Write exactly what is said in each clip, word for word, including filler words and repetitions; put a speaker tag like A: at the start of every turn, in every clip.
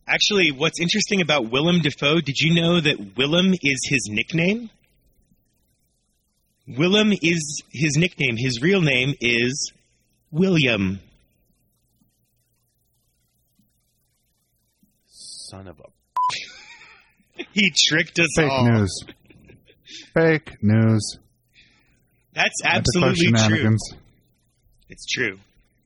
A: Actually, what's interesting about Willem Dafoe, did you know that Willem is his nickname? Willem is his nickname. His real name is William.
B: Son of a...
A: He tricked us
C: Fake
A: all.
C: Fake news. Fake news.
A: That's absolutely true. It's true.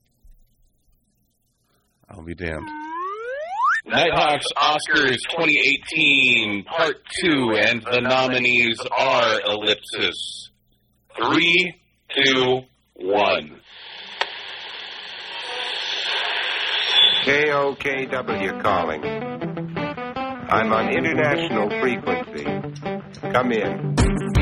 B: I'll be damned. Nighthawks Oscars twenty eighteen, Part two, and the nominees are ellipsis. Three, two, one.
D: K O K W calling. I'm on international frequency. Come in.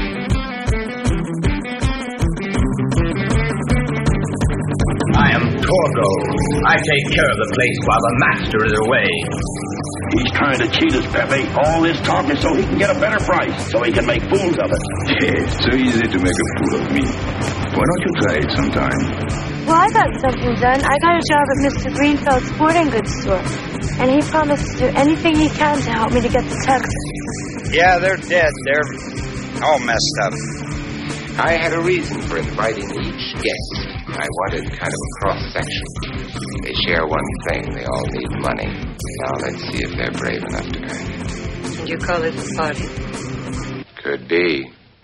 E: I am Torgo. I take care of the place while the master is away.
F: He's trying to cheat us, Pepe. All this talk is so he can get a better price, so he can make fools of it.
G: It's so easy to make a fool of me. Why don't you try it sometime?
H: Well, I got something done. I got a job at Mister Greenfeld's sporting goods store. And he promised to do anything he can to help me to get to Texas.
I: Yeah, they're dead. They're all messed up.
D: I had a reason for inviting each guest. I wanted kind of a cross-section. They share one thing. They all need money. Now let's see if they're brave enough to earn it.
H: Did you call this a party?
D: Could be.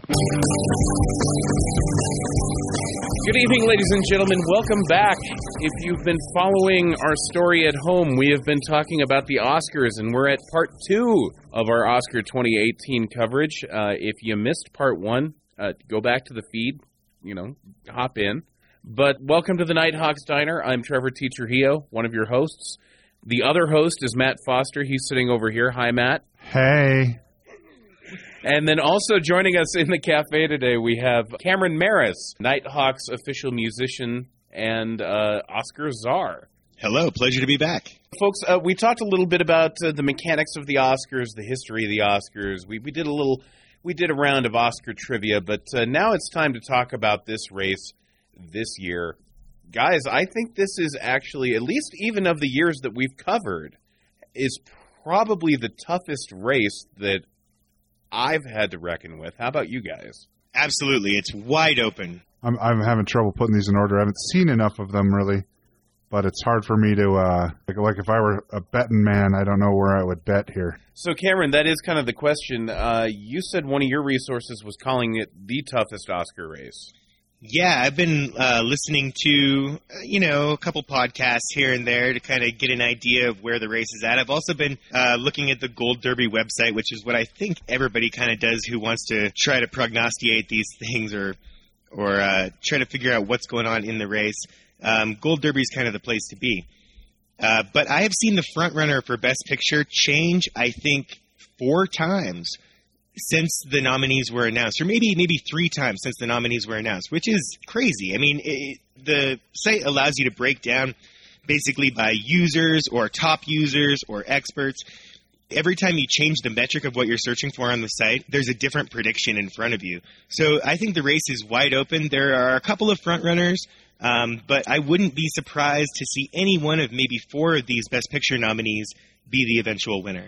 B: Good evening, ladies and gentlemen. Welcome back. If you've been following our story at home, we have been talking about the Oscars, and we're at part two of our Oscar twenty eighteen coverage. Uh, if you missed part one, uh, go back to the feed, you know, hop in. But welcome to the Nighthawks Diner. I'm Trevor Teacher Hio, one of your hosts. The other host is Matt Foster. He's sitting over here. Hi, Matt.
C: Hey.
B: And then also joining us in the cafe today, we have Cameron Maris, Nighthawks official musician and uh, Oscar czar.
A: Hello, pleasure to be back.
B: Folks, uh, we talked a little bit about uh, the mechanics of the Oscars, the history of the Oscars. We we did a little, we did a round of Oscar trivia, but uh, now it's time to talk about this race this year. Guys, I think this is actually, at least even of the years that we've covered, is probably the toughest race that I've had to reckon with. How about you guys?
A: Absolutely. It's wide open.
C: I'm, I'm having trouble putting these in order. I haven't seen enough of them, really. But it's hard for me to, uh, like, like if I were a betting man, I don't know where I would bet here.
B: So, Cameron, that is kind of the question. Uh, you said one of your resources was calling it the toughest Oscar race.
A: Yeah, I've been uh, listening to, you know, a couple podcasts here and there to kind of get an idea of where the race is at. I've also been uh, looking at the Gold Derby website, which is what I think everybody kind of does who wants to try to prognosticate these things or or uh, try to figure out what's going on in the race. Um, Gold Derby is kind of the place to be. Uh, but I have seen the front runner for Best Picture change, I think, four times since the nominees were announced, or maybe maybe three times since the nominees were announced, which is crazy. I mean, it, the site allows you to break down basically by users or top users or experts. Every time you change the metric of what you're searching for on the site, there's a different prediction in front of you. So I think the race is wide open. There are a couple of front runners, um, but I wouldn't be surprised to see any one of maybe four of these Best Picture nominees be the eventual winner.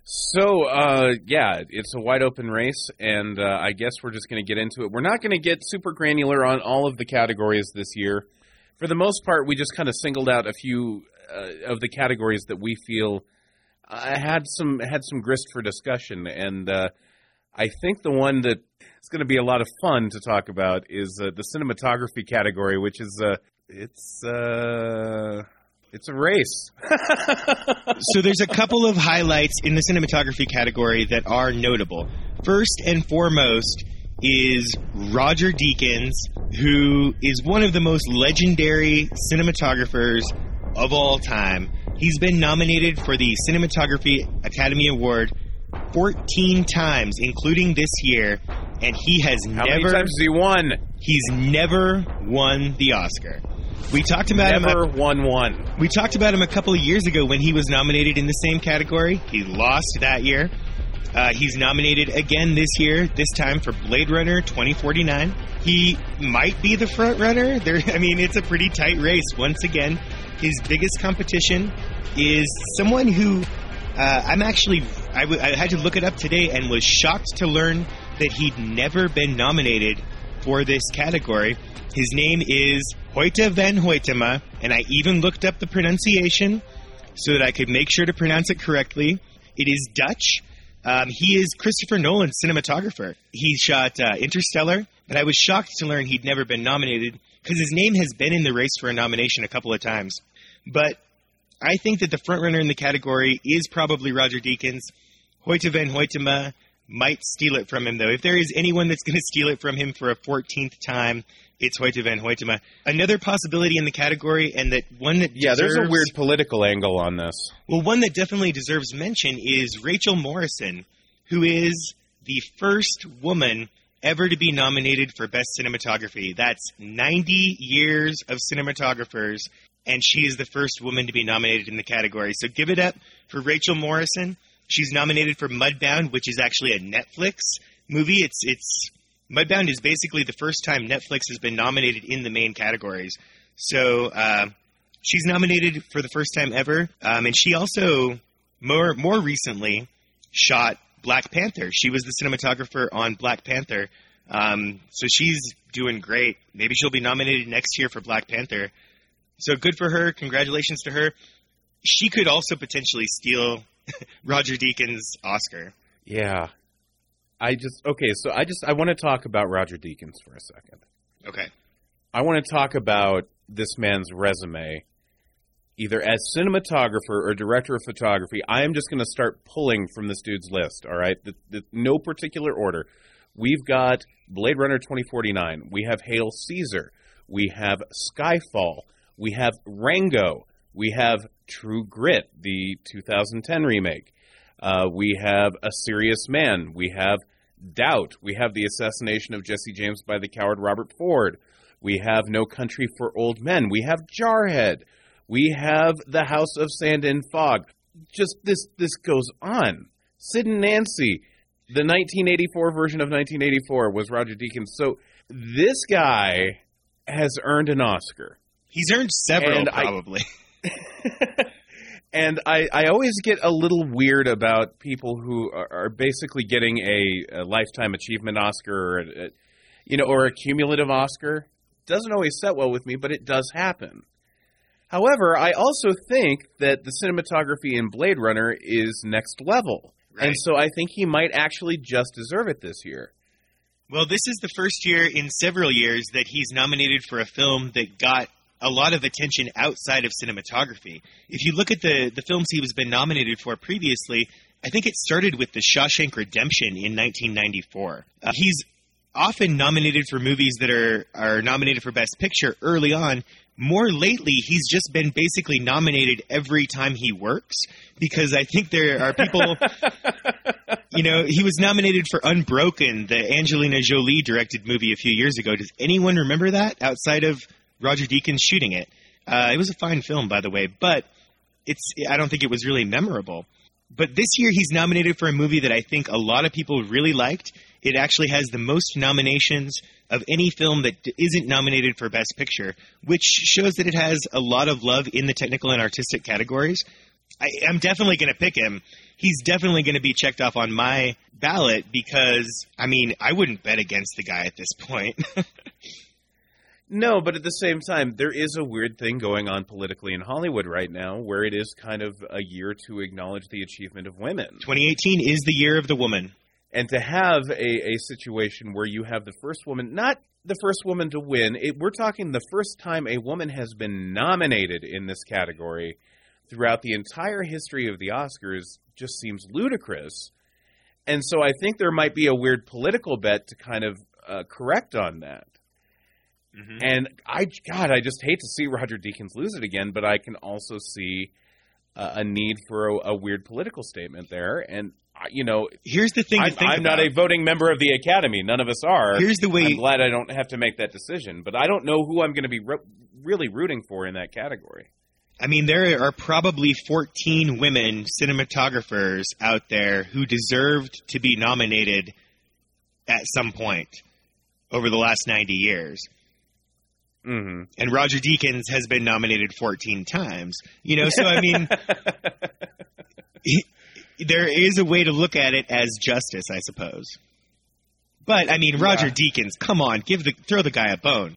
B: So, uh, yeah, it's a wide-open race, and uh, I guess we're just going to get into it. We're not going to get super granular on all of the categories this year. For the most part, we just kind of singled out a few uh, of the categories that we feel uh, had some had some grist for discussion, and uh, I think the one that is going to be a lot of fun to talk about is uh, the cinematography category, which is uh, it's. Uh, It's a race.
A: So there's a couple of highlights in the cinematography category that are notable. First and foremost is Roger Deakins, who is one of the most legendary cinematographers of all time. He's been nominated for the Cinematography Academy Award fourteen times, including this year, and he has
B: How
A: never...
B: How many times has he won?
A: He's never won the Oscar. We talked about
B: Never
A: him.
B: Never won one.
A: We talked about him a couple of years ago when he was nominated in the same category. He lost that year. Uh, he's nominated again this year, this time for Blade Runner twenty forty-nine. He might be the front runner. There, I mean, it's a pretty tight race. Once again, his biggest competition is someone who Uh, I'm actually, I, w- I had to look it up today and was shocked to learn that he'd never been nominated for this category. His name is Hoyte van Hoytema, and I even looked up the pronunciation so that I could make sure to pronounce it correctly. It is Dutch. Um, he is Christopher Nolan's cinematographer. He shot uh, Interstellar, but I was shocked to learn he'd never been nominated because his name has been in the race for a nomination a couple of times. But I think that the frontrunner in the category is probably Roger Deakins. Hoyte van Hoytema might steal it from him, though. If there is anyone that's going to steal it from him for a fourteenth time, it's Hoyte van Hoytema. Another possibility in the category, and that one that
B: Yeah,
A: deserves,
B: there's a weird political angle on this.
A: Well, one that definitely deserves mention is Rachel Morrison, who is the first woman ever to be nominated for Best Cinematography. That's ninety years of cinematographers, and she is the first woman to be nominated in the category. So give it up for Rachel Morrison. She's nominated for Mudbound, which is actually a Netflix movie. It's it's Mudbound is basically the first time Netflix has been nominated in the main categories. So uh, she's nominated for the first time ever, um, and she also more more recently shot Black Panther. She was the cinematographer on Black Panther, um, so she's doing great. Maybe she'll be nominated next year for Black Panther. So good for her. Congratulations to her. She could also potentially steal Roger Deakins' Oscar.
B: Yeah. I just, okay, so I just, I want to talk about Roger Deakins for a second.
A: Okay.
B: I want to talk about this man's resume, either as cinematographer or director of photography. I am just going to start pulling from this dude's list, all right? The, the, no particular order. We've got Blade Runner twenty forty-nine. We have Hail Caesar. We have Skyfall. We have Rango. We have True Grit, the two thousand ten remake. Uh, we have A Serious Man. We have Doubt. We have The Assassination of Jesse James by the coward Robert Ford. We have No Country for Old Men. We have Jarhead. We have The House of Sand and Fog. Just this this goes on. Sid and Nancy. The nineteen eighty-four version of nineteen eighty-four was Roger Deakins. So this guy has earned an Oscar.
A: He's earned several,
B: and
A: probably.
B: I, and I, I always get a little weird about people who are, are basically getting a, a Lifetime Achievement Oscar or, a, you know, or a cumulative Oscar. Doesn't always set well with me, but it does happen. However, I also think that the cinematography in Blade Runner is next level. Right. And so I think he might actually just deserve it this year.
A: Well, this is the first year in several years that he's nominated for a film that got a lot of attention outside of cinematography. If you look at the, the films he was been nominated for previously, I think it started with The Shawshank Redemption in nineteen ninety-four. Uh, he's often nominated for movies that are, are nominated for Best Picture early on. More lately, he's just been basically nominated every time he works, because I think there are people, you know, he was nominated for Unbroken, the Angelina Jolie directed movie a few years ago. Does anyone remember that outside of Roger Deakins shooting it? Uh, it was a fine film, by the way, but it's I don't think it was really memorable. But this year he's nominated for a movie that I think a lot of people really liked. It actually has the most nominations of any film that isn't nominated for Best Picture, which shows that it has a lot of love in the technical and artistic categories. I, I'm definitely going to pick him. He's definitely going to be checked off on my ballot because, I mean, I wouldn't bet against the guy at this point.
B: No, but at the same time, there is a weird thing going on politically in Hollywood right now where it is kind of a year to acknowledge the achievement of women.
A: twenty eighteen is the year of the woman.
B: And to have a, a situation where you have the first woman, not the first woman to win, it, we're talking the first time a woman has been nominated in this category throughout the entire history of the Oscars just seems ludicrous. And so I think there might be a weird political bet to kind of uh, correct on that. Mm-hmm. And I, God, I just hate to see Roger Deakins lose it again, but I can also see uh, a need for a, a weird political statement there. And, you know,
A: here's the thing.
B: I'm,
A: to think
B: I'm
A: about.
B: not a voting member of the Academy. None of us are.
A: Here's the way.
B: I'm glad I don't have to make that decision, but I don't know who I'm going to be re- really rooting for in that category.
A: I mean, there are probably fourteen women cinematographers out there who deserved to be nominated at some point over the last ninety years.
B: Mm-hmm.
A: And Roger Deakins has been nominated fourteen times. You know, so I mean, he, there is a way to look at it as justice, I suppose. But, I mean, Roger yeah. Deakins, come on, give the throw the guy a bone.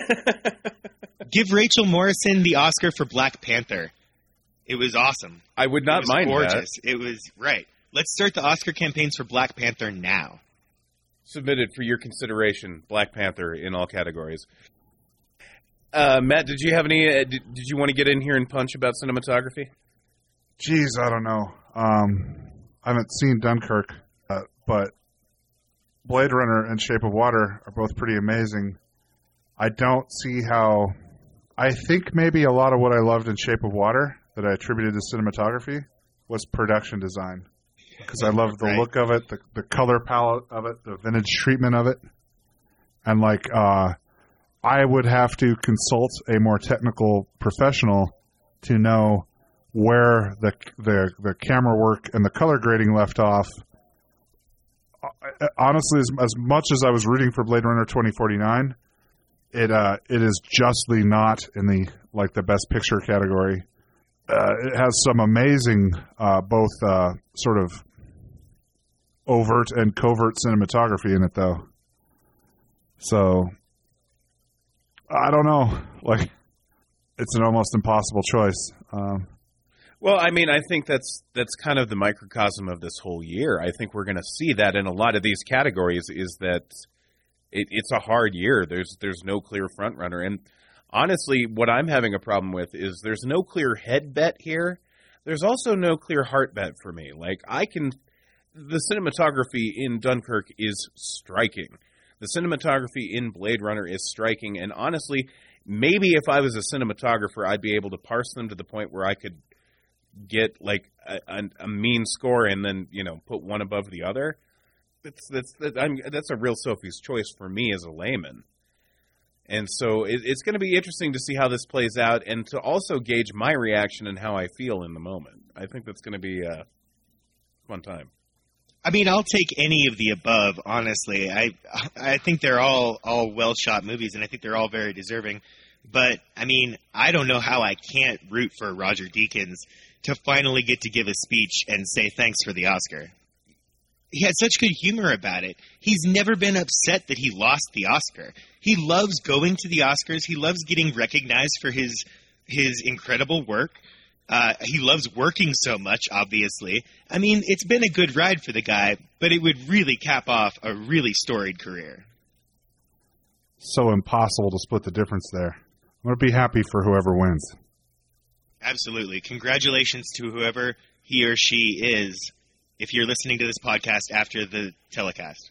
A: Give Rachel Morrison the Oscar for Black Panther. It was awesome.
B: I would not
A: it was
B: mind
A: gorgeous.
B: that.
A: It was, right. Let's start the Oscar campaigns for Black Panther now.
B: Submitted for your consideration, Black Panther in all categories. Uh, Matt, did you have any, uh, did, did you want to get in here and punch about cinematography?
C: Jeez, I don't know. Um, I haven't seen Dunkirk, uh, but Blade Runner and Shape of Water are both pretty amazing. I don't see how... I think maybe a lot of what I loved in Shape of Water that I attributed to cinematography was production design. Because I loved the right. look of it, the, the color palette of it, the vintage treatment of it. And, like, uh, I would have to consult a more technical professional to know where the the, the camera work and the color grading left off. Honestly, as, as much as I was rooting for Blade Runner twenty forty-nine, it uh, it is justly not in the like the best picture category. Uh, it has some amazing, uh, both uh, sort of overt and covert cinematography in it, though. So I don't know. Like, it's an almost impossible choice. Um,
B: Well, I mean, I think that's that's kind of the microcosm of this whole year. I think we're going to see that in a lot of these categories is that it, it's a hard year. There's there's no clear front runner. And honestly, what I'm having a problem with is there's no clear head bet here. There's also no clear heart bet for me. Like, I can – the cinematography in Dunkirk is striking. The cinematography in Blade Runner is striking. And honestly, maybe if I was a cinematographer, I'd be able to parse them to the point where I could – get like a, a, a mean score and then, you know, put one above the other. That's that's that, I'm, that's a real Sophie's choice for me as a layman. And so it, it's going to be interesting to see how this plays out and to also gauge my reaction and how I feel in the moment. I think that's going to be a fun time.
A: I mean, I'll take any of the above, honestly. I I think they're all, all well-shot movies, and I think they're all very deserving. But, I mean, I don't know how I can't root for Roger Deakins to finally get to give a speech and say thanks for the Oscar. He had such good humor about it. He's never been upset that he lost the Oscar. He loves going to the Oscars. He loves getting recognized for his his incredible work. Uh, he loves working so much, obviously. I mean, it's been a good ride for the guy, but it would really cap off a really storied career.
C: So impossible to split the difference there. I'm going to be happy for whoever wins.
A: Absolutely. Congratulations to whoever he or she is if you're listening to this podcast after the telecast.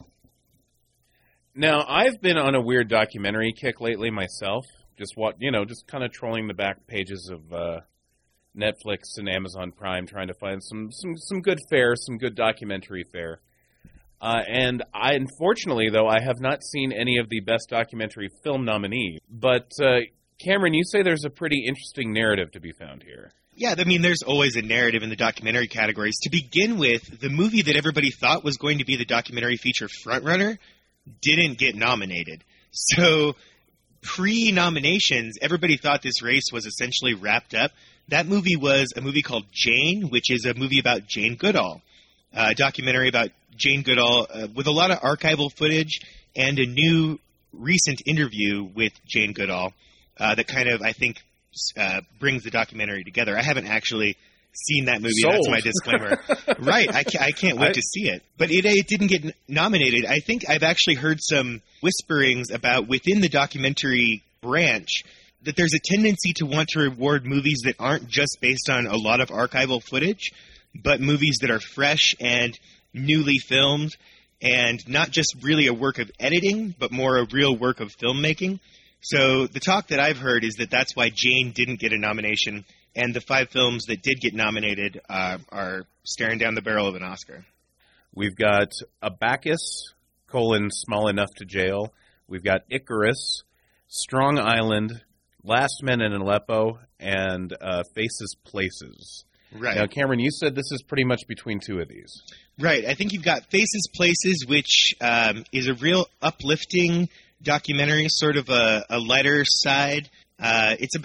B: Now, I've been on a weird documentary kick lately myself. Just what, you know, just kind of trolling the back pages of uh, Netflix and Amazon Prime, trying to find some some, some good fare, some good documentary fare. Uh, and I, unfortunately, though, I have not seen any of the Best Documentary Film nominees. But uh, Cameron, you say there's a pretty interesting narrative to be found here.
A: Yeah, I mean, there's always a narrative in the documentary categories. To begin with, the movie that everybody thought was going to be the documentary feature frontrunner didn't get nominated. So pre-nominations, everybody thought this race was essentially wrapped up. That movie was a movie called Jane, which is a movie about Jane Goodall, a documentary about Jane Goodall uh, with a lot of archival footage and a new recent interview with Jane Goodall. Uh, that kind of, I think, uh, brings the documentary together. I haven't actually seen that movie.
B: Sold.
A: That's my disclaimer. Right. I can't, I can't wait I, to see it. But it, it didn't get n- nominated. I think I've actually heard some whisperings about within the documentary branch that there's a tendency to want to reward movies that aren't just based on a lot of archival footage, but movies that are fresh and newly filmed and not just really a work of editing, but more a real work of filmmaking. So the talk that I've heard is that that's why Jane didn't get a nomination, and the five films that did get nominated uh, are staring down the barrel of an Oscar.
B: We've got Abacus, colon, Small Enough to Jail. We've got Icarus, Strong Island, Last Men in Aleppo, and uh, Faces Places.
A: Right.
B: Now, Cameron, you said this is pretty much between two of these.
A: Right. I think you've got Faces Places, which um, is a real uplifting documentary, sort of a, a lighter side. Uh, it's about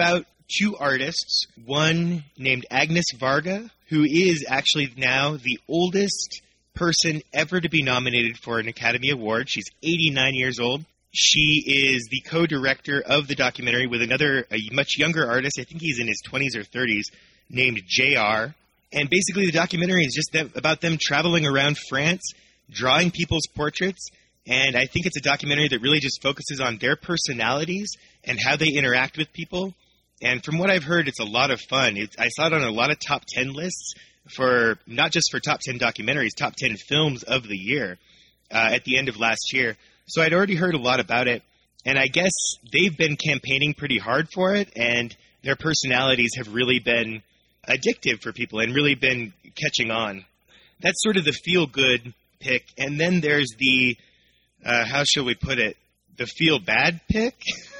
A: two artists, one named Agnes Varga, who is actually now the oldest person ever to be nominated for an Academy Award. She's eighty-nine years old. She is the co-director of the documentary with another, a much younger artist, I think he's in his twenties or thirties, named J R. And basically the documentary is just that, about them traveling around France, drawing people's portraits, and I think it's a documentary that really just focuses on their personalities and how they interact with people. And from what I've heard, it's a lot of fun. It, I saw it on a lot of top ten lists for, not just for top ten documentaries, top ten films of the year uh, at the end of last year. So I'd already heard a lot about it, and I guess they've been campaigning pretty hard for it, and their personalities have really been addictive for people and really been catching on. That's sort of the feel-good pick. And then there's the, uh, how shall we put it, the feel-bad pick?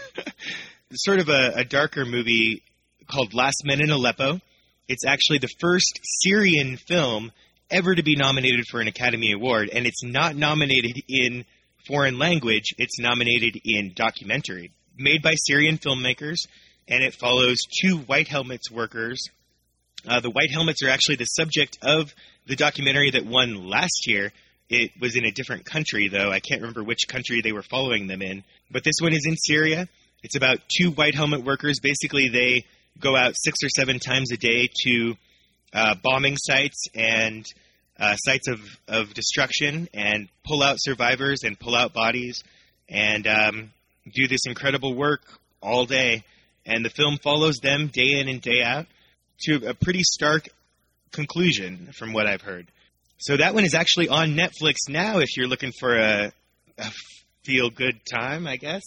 A: Sort of a, a darker movie called Last Men in Aleppo. It's actually the first Syrian film ever to be nominated for an Academy Award, and it's not nominated in foreign language, it's nominated in documentary. Made by Syrian filmmakers, and it follows two White Helmets workers. Uh, the White Helmets are actually the subject of the documentary that won last year. It was in a different country, though. I can't remember which country they were following them in. But this one is in Syria. It's about two White Helmet workers. Basically, they go out six or seven times a day to uh, bombing sites and uh, sites of, of destruction and pull out survivors and pull out bodies and um, do this incredible work all day. And the film follows them day in and day out to a pretty stark conclusion from what I've heard. So that one is actually on Netflix now if you're looking for a, a feel-good time, I guess.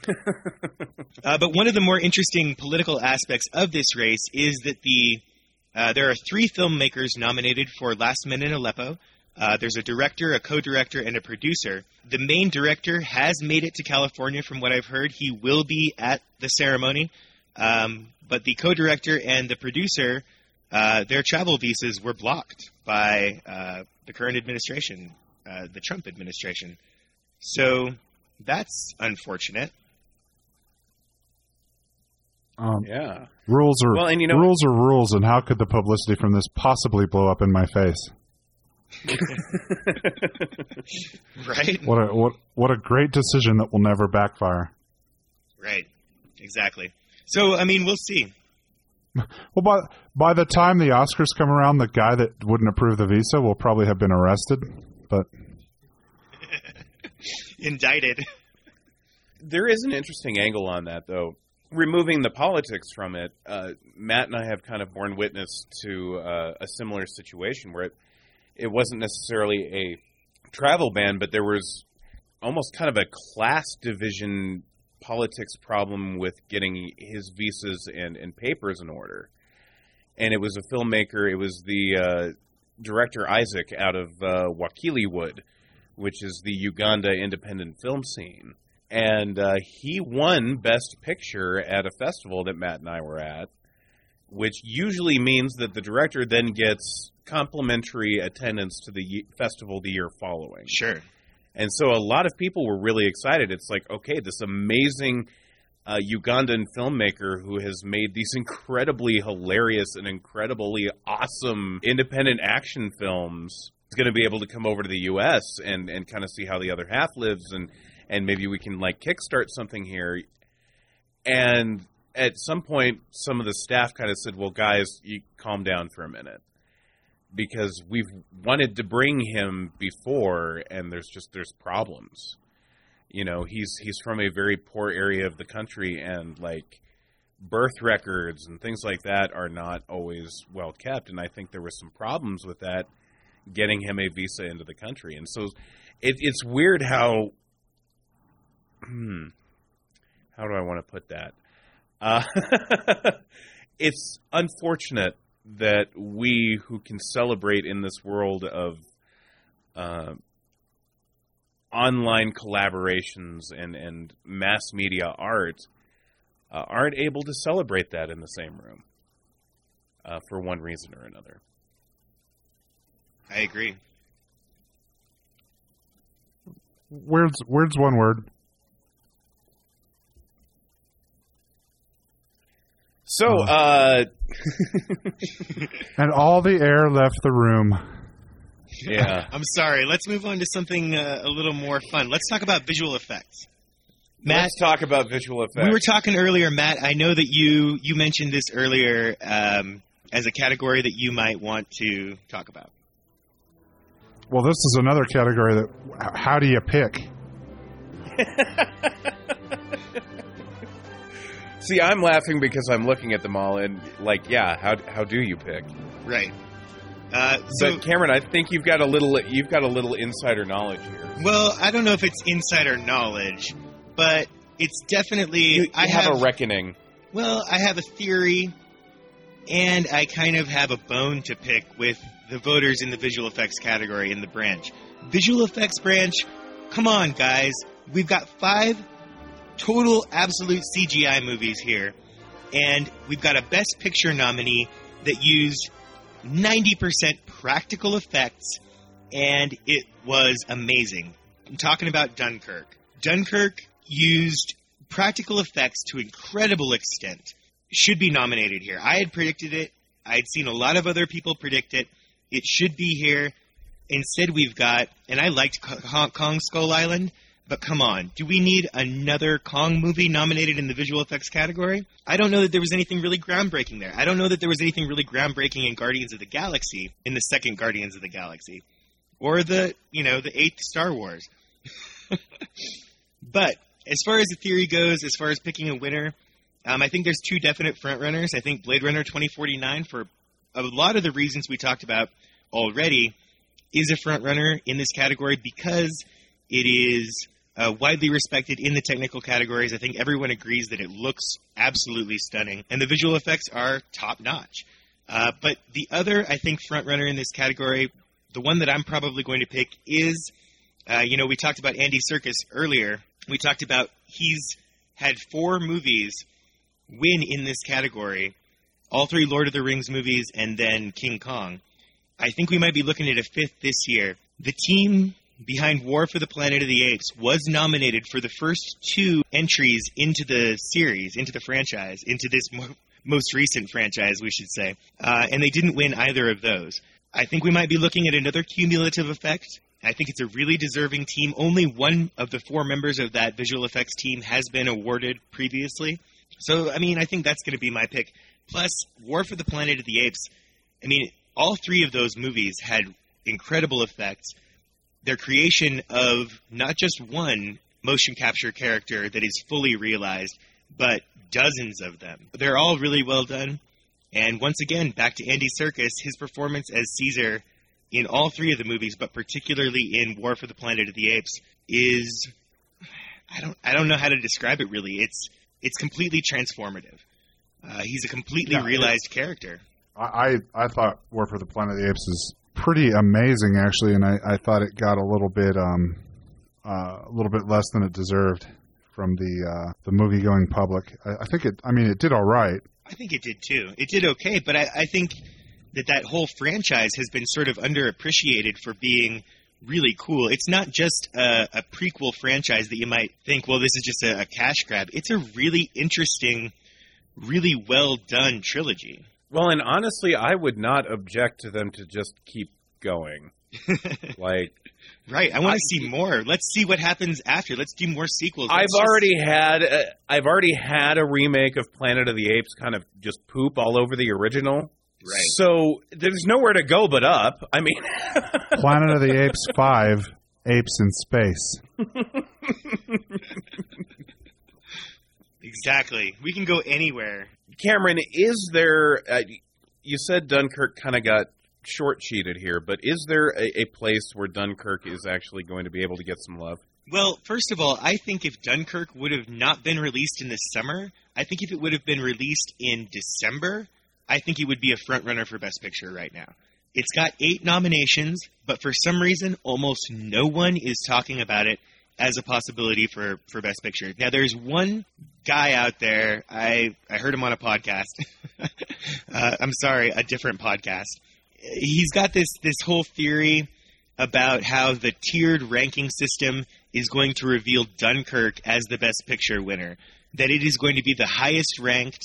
A: uh, but one of the more interesting political aspects of this race is that the uh, there are three filmmakers nominated for Last Men in Aleppo. Uh, there's a director, a co-director, and a producer. The main director has made it to California from what I've heard. He will be at the ceremony. Um, but the co-director and the producer, uh, their travel visas were blocked by uh, the current administration, uh, the Trump administration. So that's unfortunate.
C: Um,
B: yeah.
C: Rules are
B: well, and you know,
C: rules are rules, and how could the publicity from this possibly blow up in my face?
A: Right?
C: What a what what a great decision that will never backfire.
A: Right. Exactly. So, I mean, we'll see.
C: Well, by by the time the Oscars come around, the guy that wouldn't approve the visa will probably have been arrested. But
A: indicted.
B: There is an interesting angle on that, though. Removing the politics from it, uh, Matt and I have kind of borne witness to uh, a similar situation where it, it wasn't necessarily a travel ban, but there was almost kind of a class division politics problem with getting his visas and, and papers in order. And it was a filmmaker, it was the uh, director Isaac out of uh, Wakiliwood, which is the Uganda independent film scene. And uh, he won Best Picture at a festival that Matt and I were at, which usually means that the director then gets complimentary attendance to the festival the year following.
A: Sure.
B: And so a lot of people were really excited. It's like, okay, this amazing uh, Ugandan filmmaker who has made these incredibly hilarious and incredibly awesome independent action films is going to be able to come over to the U S and, and kind of see how the other half lives, and, and maybe we can like kickstart something here. And at some point, some of the staff kind of said, well, guys, you calm down for a minute. Because we've wanted to bring him before, and there's just there's problems. You know, he's he's from a very poor area of the country, and like birth records and things like that are not always well kept. And I think there were some problems with that, getting him a visa into the country. And so it, it's weird how hmm, how do I want to put that? Uh, it's unfortunate that we who can celebrate in this world of uh, online collaborations and, and mass media art uh, aren't able to celebrate that in the same room uh, for one reason or another.
A: I agree.
C: Weird's, weird's one word.
B: So, uh...
C: and all the air left the room.
B: Yeah.
A: I'm sorry. Let's move on to something uh, a little more fun. Let's talk about visual effects. Matt,
B: Let's talk about visual effects.
A: We were talking earlier, Matt. I know that you, you mentioned this earlier um, as a category that you might want to talk about.
C: Well, this is another category that, how do you pick?
B: See, I'm laughing because I'm looking at them all and, like, yeah, how how do you pick?
A: Right. Uh, so,
B: but Cameron, I think you've got a little you've got a little insider knowledge here.
A: Well, I don't know if it's insider knowledge, but it's definitely
B: you, you
A: I
B: have,
A: have
B: a reckoning.
A: Well, I have a theory, and I kind of have a bone to pick with the voters in the visual effects category in the branch. Visual effects branch, come on, guys. We've got five total absolute C G I movies here, and we've got a Best Picture nominee that used ninety percent practical effects, and it was amazing. I'm talking about Dunkirk. Dunkirk used practical effects to incredible extent. Should be nominated here. I had predicted it. I had seen a lot of other people predict it. It should be here. Instead, we've got, and I liked Kong Skull Island, but come on, do we need another Kong movie nominated in the visual effects category? I don't know that there was anything really groundbreaking there. I don't know that there was anything really groundbreaking in Guardians of the Galaxy, in the second Guardians of the Galaxy, or the, you know, the eighth Star Wars. But as far as the theory goes, as far as picking a winner, um, I think there's two definite frontrunners. I think Blade Runner twenty forty-nine, for a lot of the reasons we talked about already, is a frontrunner in this category because it is uh, widely respected in the technical categories. I think everyone agrees that it looks absolutely stunning, and the visual effects are top-notch. Uh, but the other, I think, frontrunner in this category, the one that I'm probably going to pick is, uh, you know, we talked about Andy Serkis earlier. We talked about he's had four movies win in this category, all three Lord of the Rings movies, and then King Kong. I think we might be looking at a fifth this year. The team behind War for the Planet of the Apes was nominated for the first two entries into the series, into the franchise, into this mo- most recent franchise, we should say. Uh, and they didn't win either of those. I think we might be looking at another cumulative effect. I think it's a really deserving team. Only one of the four members of that visual effects team has been awarded previously. So, I mean, I think that's going to be my pick. Plus, War for the Planet of the Apes, I mean, all three of those movies had incredible effects. Their creation of not just one motion capture character that is fully realized, but dozens of them. They're all really well done. And once again, back to Andy Serkis, his performance as Caesar in all three of the movies, but particularly in War for the Planet of the Apes, is I don't I don't know how to describe it really. It's it's completely transformative. Uh, he's a completely yeah, realized it, character.
C: I, I thought War for the Planet of the Apes is pretty amazing, actually, and I, I thought it got a little bit um uh, a little bit less than it deserved from the uh, the movie going public. I, I think it. I mean, it did all right.
A: I think it did too. It did okay, but I, I think that that whole franchise has been sort of underappreciated for being really cool. It's not just a, a prequel franchise that you might think, well, this is just a, a cash grab. It's a really interesting, really well-done trilogy.
B: Well, and honestly, I would not object to them to just keep going. Like,
A: right, I want to see more. Let's see what happens after. Let's do more sequels. Let's
B: I've
A: just...
B: already had a, I've already had a remake of Planet of the Apes kind of just poop all over the original.
A: Right.
B: So there's nowhere to go but up. I mean,
C: Planet of the Apes five, Apes in Space.
A: Exactly. We can go anywhere.
B: Cameron, is there? Uh, you said Dunkirk kind of got short-cheated here, but is there a, a place where Dunkirk is actually going to be able to get some love?
A: Well, first of all, I think if Dunkirk would have not been released in the summer, I think if it would have been released in December, I think it would be a front-runner for Best Picture right now. It's got eight nominations, but for some reason, almost no one is talking about it as a possibility for, for Best Picture. Now, there's one guy out there, I, I heard him on a podcast. uh, I'm sorry, a different podcast. He's got this, this whole theory about how the tiered ranking system is going to reveal Dunkirk as the Best Picture winner, that it is going to be the highest ranked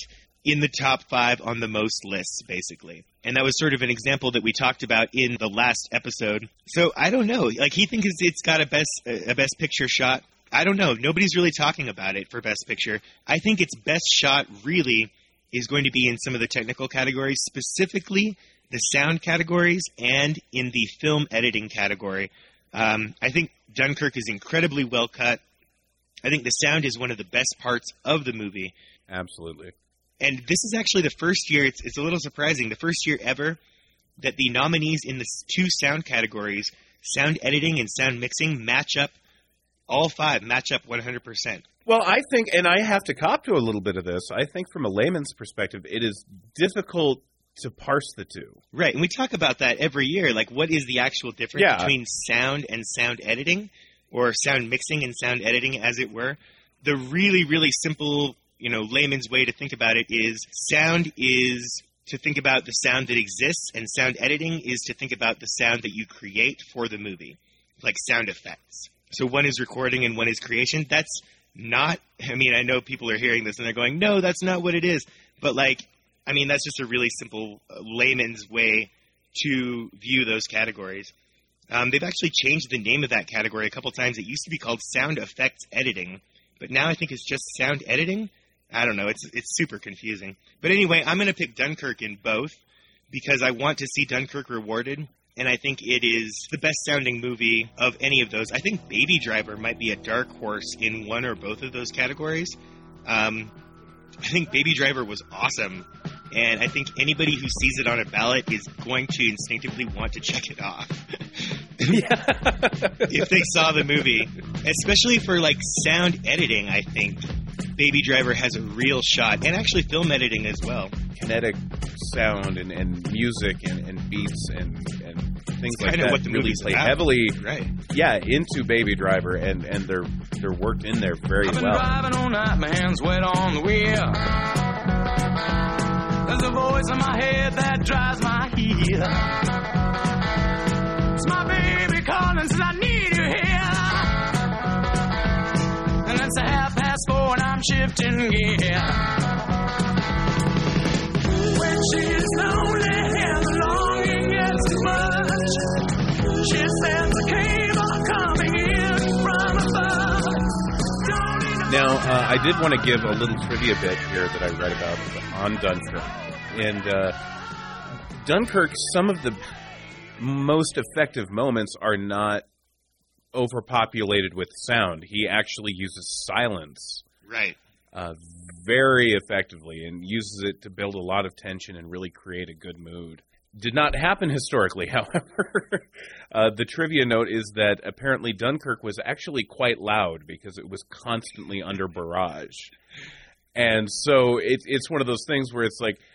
A: in the top five on the most lists, basically. And that was sort of an example that we talked about in the last episode. So I don't know. Like, he thinks it's got a best a best picture shot. I don't know. Nobody's really talking about it for best picture. I think its best shot really is going to be in some of the technical categories, specifically the sound categories and in the film editing category. Um, I think Dunkirk is incredibly well cut. I think the sound is one of the best parts of the movie.
B: Absolutely.
A: And this is actually the first year, it's, it's a little surprising, the first year ever that the nominees in the two sound categories, sound editing and sound mixing, match up, all five match up one hundred percent.
B: Well, I think, and I have to cop to a little bit of this, I think from a layman's perspective, it is difficult to parse the two.
A: Right, and we talk about that every year, like what is the actual difference
B: yeah.
A: between sound and sound editing, or sound mixing and sound editing, as it were. The really, really simple, you know, layman's way to think about it is sound is to think about the sound that exists, and sound editing is to think about the sound that you create for the movie, like sound effects. So one is recording and one is creation. That's not, I mean, I know people are hearing this and they're going, no, that's not what it is. But, like, I mean, that's just a really simple uh, layman's way to view those categories. Um, they've actually changed the name of that category a couple times. It used to be called sound effects editing, but now I think it's just sound editing. I don't know. It's it's super confusing. But anyway, I'm going to pick Dunkirk in both because I want to see Dunkirk rewarded, and I think it is the best-sounding movie of any of those. I think Baby Driver might be a dark horse in one or both of those categories. Um, I think Baby Driver was awesome, and I think anybody who sees it on a ballot is going to instinctively want to check it off. If they saw the movie. Especially for, like, sound editing, I think Baby Driver has a real shot, and actually film editing as well.
B: Kinetic sound and, and music and, and beats and, and things
A: it's
B: like that
A: what the
B: really play
A: about.
B: heavily,
A: right.
B: yeah, into Baby Driver, and, and they're they're worked in there very
J: I've been
B: well.
J: driving all night, my hands wet on the wheel. There's a voice in my head that drives my heel. It's my baby calling, says I need you here. And it's a half past four and I'm shifting gear. When she's lonely and the longing gets too much, she says the cable coming in from above.
B: Now, uh, I did want to give a little trivia bit here that I read about on Dunkirk. And uh, Dunkirk, some of the most effective moments are not overpopulated with sound. He actually uses silence.
A: Right.
B: Uh, very effectively, and uses it to build a lot of tension and really create a good mood. Did not happen historically, however. uh, the trivia note is that apparently Dunkirk was actually quite loud because it was constantly under barrage. And so it, it's one of those things where it's like,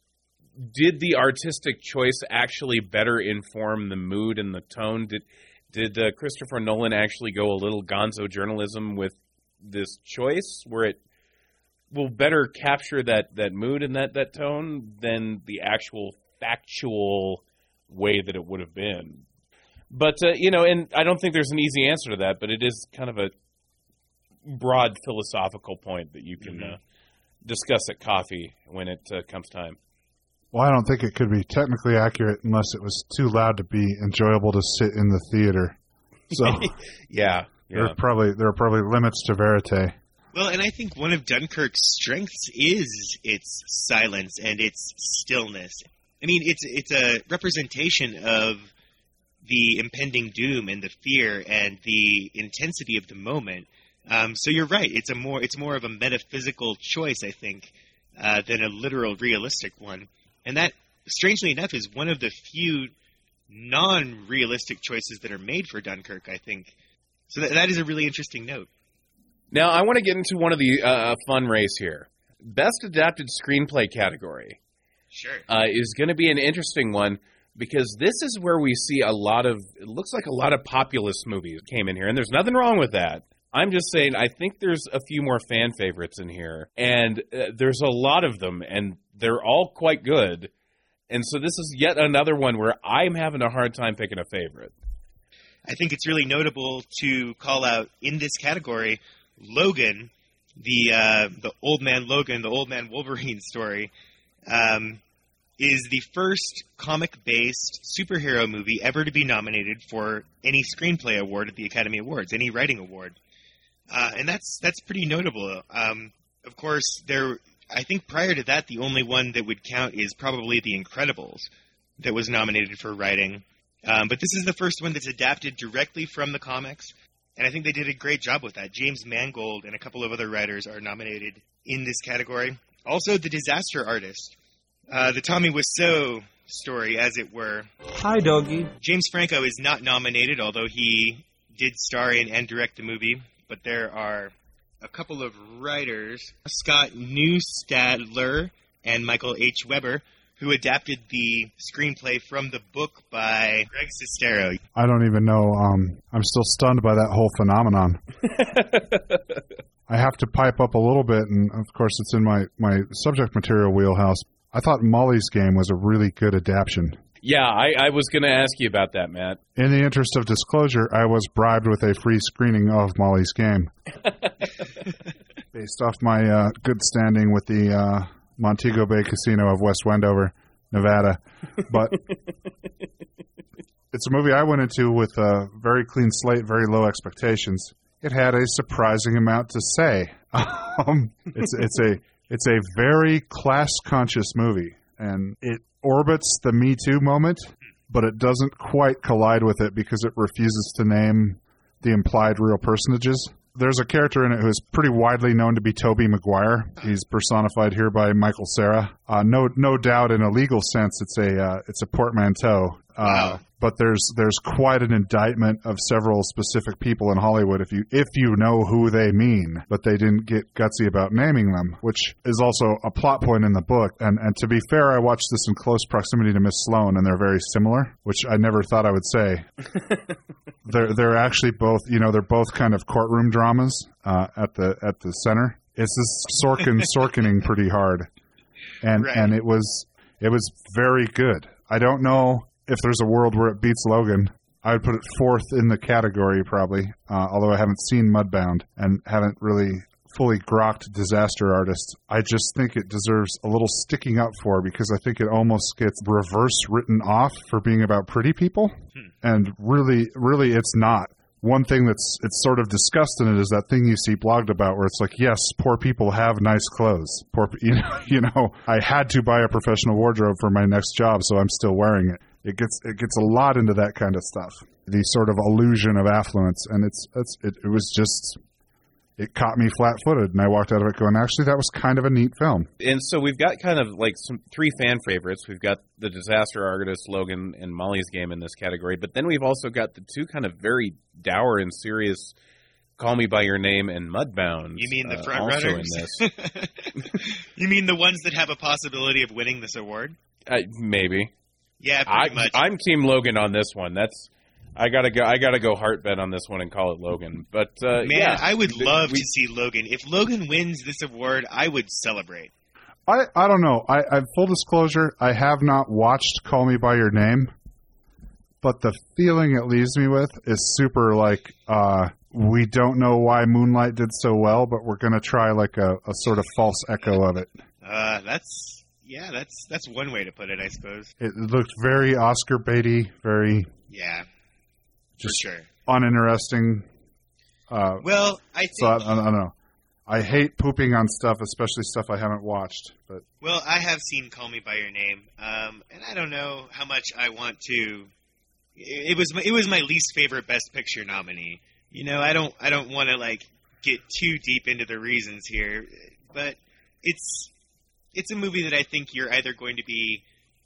B: did the artistic choice actually better inform the mood and the tone? Did did uh, Christopher Nolan actually go a little gonzo journalism with this choice where it will better capture that, that mood and that, that tone than the actual factual way that it would have been? But, uh, you know, and I don't think there's an easy answer to that, but it is kind of a broad philosophical point that you can mm-hmm. uh, discuss at coffee when it uh, comes time.
C: Well, I don't think it could be technically accurate unless it was too loud to be enjoyable to sit in the theater. So,
B: yeah, yeah.
C: There are probably there are probably limits to verite.
A: Well, and I think one of Dunkirk's strengths is its silence and its stillness. I mean, it's it's a representation of the impending doom and the fear and the intensity of the moment. Um, so you're right; it's a more it's more of a metaphysical choice, I think, uh, than a literal, realistic one. And that, strangely enough, is one of the few non-realistic choices that are made for Dunkirk, I think. So that, that is a really interesting note.
B: Now, I want to get into one of the uh, fun race here. Best Adapted Screenplay category.
A: Sure.
B: Uh, is going to be an interesting one because this is where we see a lot of, it looks like a lot of populist movies came in here, and there's nothing wrong with that. I'm just saying, I think there's a few more fan favorites in here, and uh, there's a lot of them, and they're all quite good. And so this is yet another one where I'm having a hard time picking a favorite.
A: I think it's really notable to call out in this category Logan, the uh, the Old Man Logan, the Old Man Wolverine story, um, is the first comic-based superhero movie ever to be nominated for any screenplay award at the Academy Awards, any writing award, uh, and that's that's pretty notable. Um, of course, there. I think prior to that, the only one that would count is probably The Incredibles, that was nominated for writing. Um, but this is the first one that's adapted directly from the comics, and I think they did a great job with that. James Mangold and a couple of other writers are nominated in this category. Also, The Disaster Artist, uh, the Tommy Wiseau story, as it were.
K: Hi, doggy.
A: James Franco is not nominated, although he did star in and direct the movie, but there are a couple of writers, Scott Neustadler and Michael H. Weber, who adapted the screenplay from the book by Greg Sestero.
C: I don't even know. Um, I'm still stunned by that whole phenomenon. I have to pipe up a little bit, and of course it's in my, my subject material wheelhouse. I thought Molly's Game was a really good adaptation.
B: Yeah, I, I was going to ask you about that, Matt.
C: In the interest of disclosure, I was bribed with a free screening of Molly's Game. Based off my uh, good standing with the uh, Montego Bay Casino of West Wendover, Nevada. But it's a movie I went into with a very clean slate, very low expectations. It had a surprising amount to say. Um, it's, it's a it's a very class-conscious movie, and it orbits the Me Too moment, but it doesn't quite collide with it because it refuses to name the implied real personages. There's a character in it who is pretty widely known to be Tobey Maguire. He's personified here by Michael Cera. Uh, no, no doubt, in a legal sense, it's a uh, it's a portmanteau. Uh,
A: Wow.
C: But there's there's quite an indictment of several specific people in Hollywood if you if you know who they mean, but they didn't get gutsy about naming them, which is also a plot point in the book. And and to be fair, I watched this in close proximity to Miss Sloane, and they're very similar, which I never thought I would say. they're they're actually both, you know, they're both kind of courtroom dramas uh, at the at the center. It's this Sorkin Sorkining pretty hard, and
A: Right.
C: and it was it was very good. I don't know if there's a world where it beats Logan. I would put it fourth in the category probably, uh, although I haven't seen Mudbound and haven't really fully grokked Disaster Artist. I just think it deserves a little sticking up for because I think it almost gets reverse written off for being about pretty people.
A: Hmm.
C: And really, really it's not. One thing that's it's sort of discussed in it is that thing you see blogged about where it's like, yes, poor people have nice clothes. Poor, pe- you know, you know, I had to buy a professional wardrobe for my next job, so I'm still wearing it. It gets it gets a lot into that kind of stuff, the sort of illusion of affluence, and it's it's it, it was just it caught me flat-footed, and I walked out of it going, actually, that was kind of a neat film.
B: And so we've got kind of like some three fan favorites. We've got The Disaster Artist, Logan, and Molly's Game in this category, but then we've also got the two kind of very dour and serious Call Me By Your Name and Mudbound.
A: You mean the
B: uh,
A: front
B: also
A: runners?
B: in this.
A: You mean the ones that have a possibility of winning this award?
B: Uh, maybe.
A: Yeah,
B: I,
A: pretty much.
B: I'm Team Logan on this one. That's I gotta go. I gotta go heart bet on this one and call it Logan. But uh,
A: Man,
B: yeah,
A: I would
B: th-
A: love
B: we-
A: to see Logan. If Logan wins this award, I would celebrate.
C: I, I don't know. I, I full disclosure, I have not watched Call Me By Your Name, but the feeling it leaves me with is super like uh, we don't know why Moonlight did so well, but we're gonna try like a, a sort of false echo of it.
A: Uh, that's yeah, that's that's one way to put it, I suppose.
C: It looked very Oscar baity, very
A: Yeah,
C: just
A: for sure.
C: uninteresting. Uh,
A: Well, I think.
C: so I, I don't know. I hate pooping on stuff, especially stuff I haven't watched. But
A: Well, I have seen Call Me By Your Name, um, and I don't know how much I want to. It, it was it was my least favorite Best Picture nominee. You know, I don't I don't want to like get too deep into the reasons here, but it's it's a movie that I think you're either going to be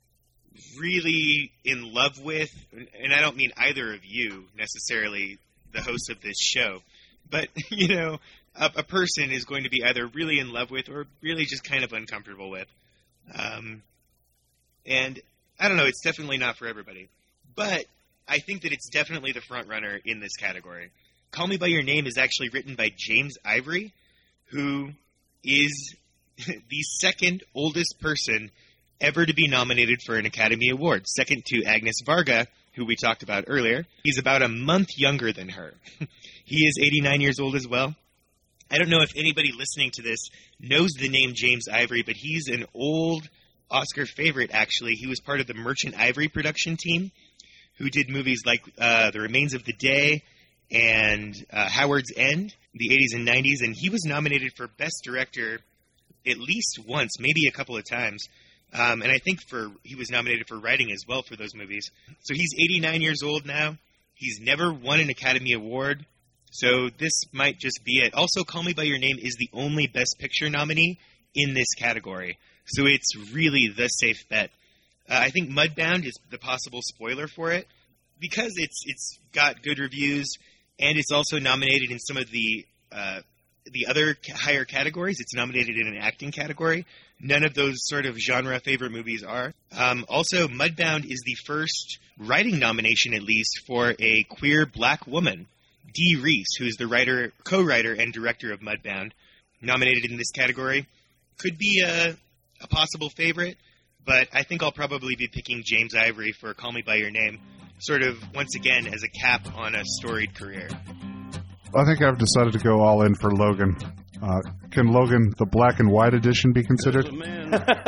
A: really in love with, and I don't mean either of you necessarily, the host of this show, but you know. A, a person is going to be either really in love with or really just kind of uncomfortable with. Um, and I don't know, it's definitely not for everybody. But I think that it's definitely the front runner in this category. Call Me By Your Name is actually written by James Ivory, who is the second oldest person ever to be nominated for an Academy Award, second to Agnes Varga, who we talked about earlier. He's about a month younger than her. He is eighty-nine years old as well. I don't know if anybody listening to this knows the name James Ivory, but he's an old Oscar favorite, actually. He was part of the Merchant Ivory production team, who did movies like uh, The Remains of the Day and uh, Howard's End, the eighties and nineties, and he was nominated for Best Director at least once, maybe a couple of times. Um, and I think for he was nominated for writing as well for those movies. So he's eighty-nine years old now. He's never won an Academy Award, so this might just be it. Also, Call Me By Your Name is the only Best Picture nominee in this category, so it's really the safe bet. Uh, I think Mudbound is the possible spoiler for it, because it's it's got good reviews, and it's also nominated in some of the uh, the other ca- higher categories. It's nominated in an acting category. None of those sort of genre favorite movies are. Um, also, Mudbound is the first writing nomination, at least, for a queer black woman, Dee Reese, who is the writer, co-writer and director of Mudbound, nominated in this category. Could be a, a possible favorite, but I think I'll probably be picking James Ivory for Call Me By Your Name, sort of, once again, as a cap on a storied career.
C: I think I've decided to go all in for Logan. Uh, can Logan, the black and white edition, be considered?
A: I would
B: in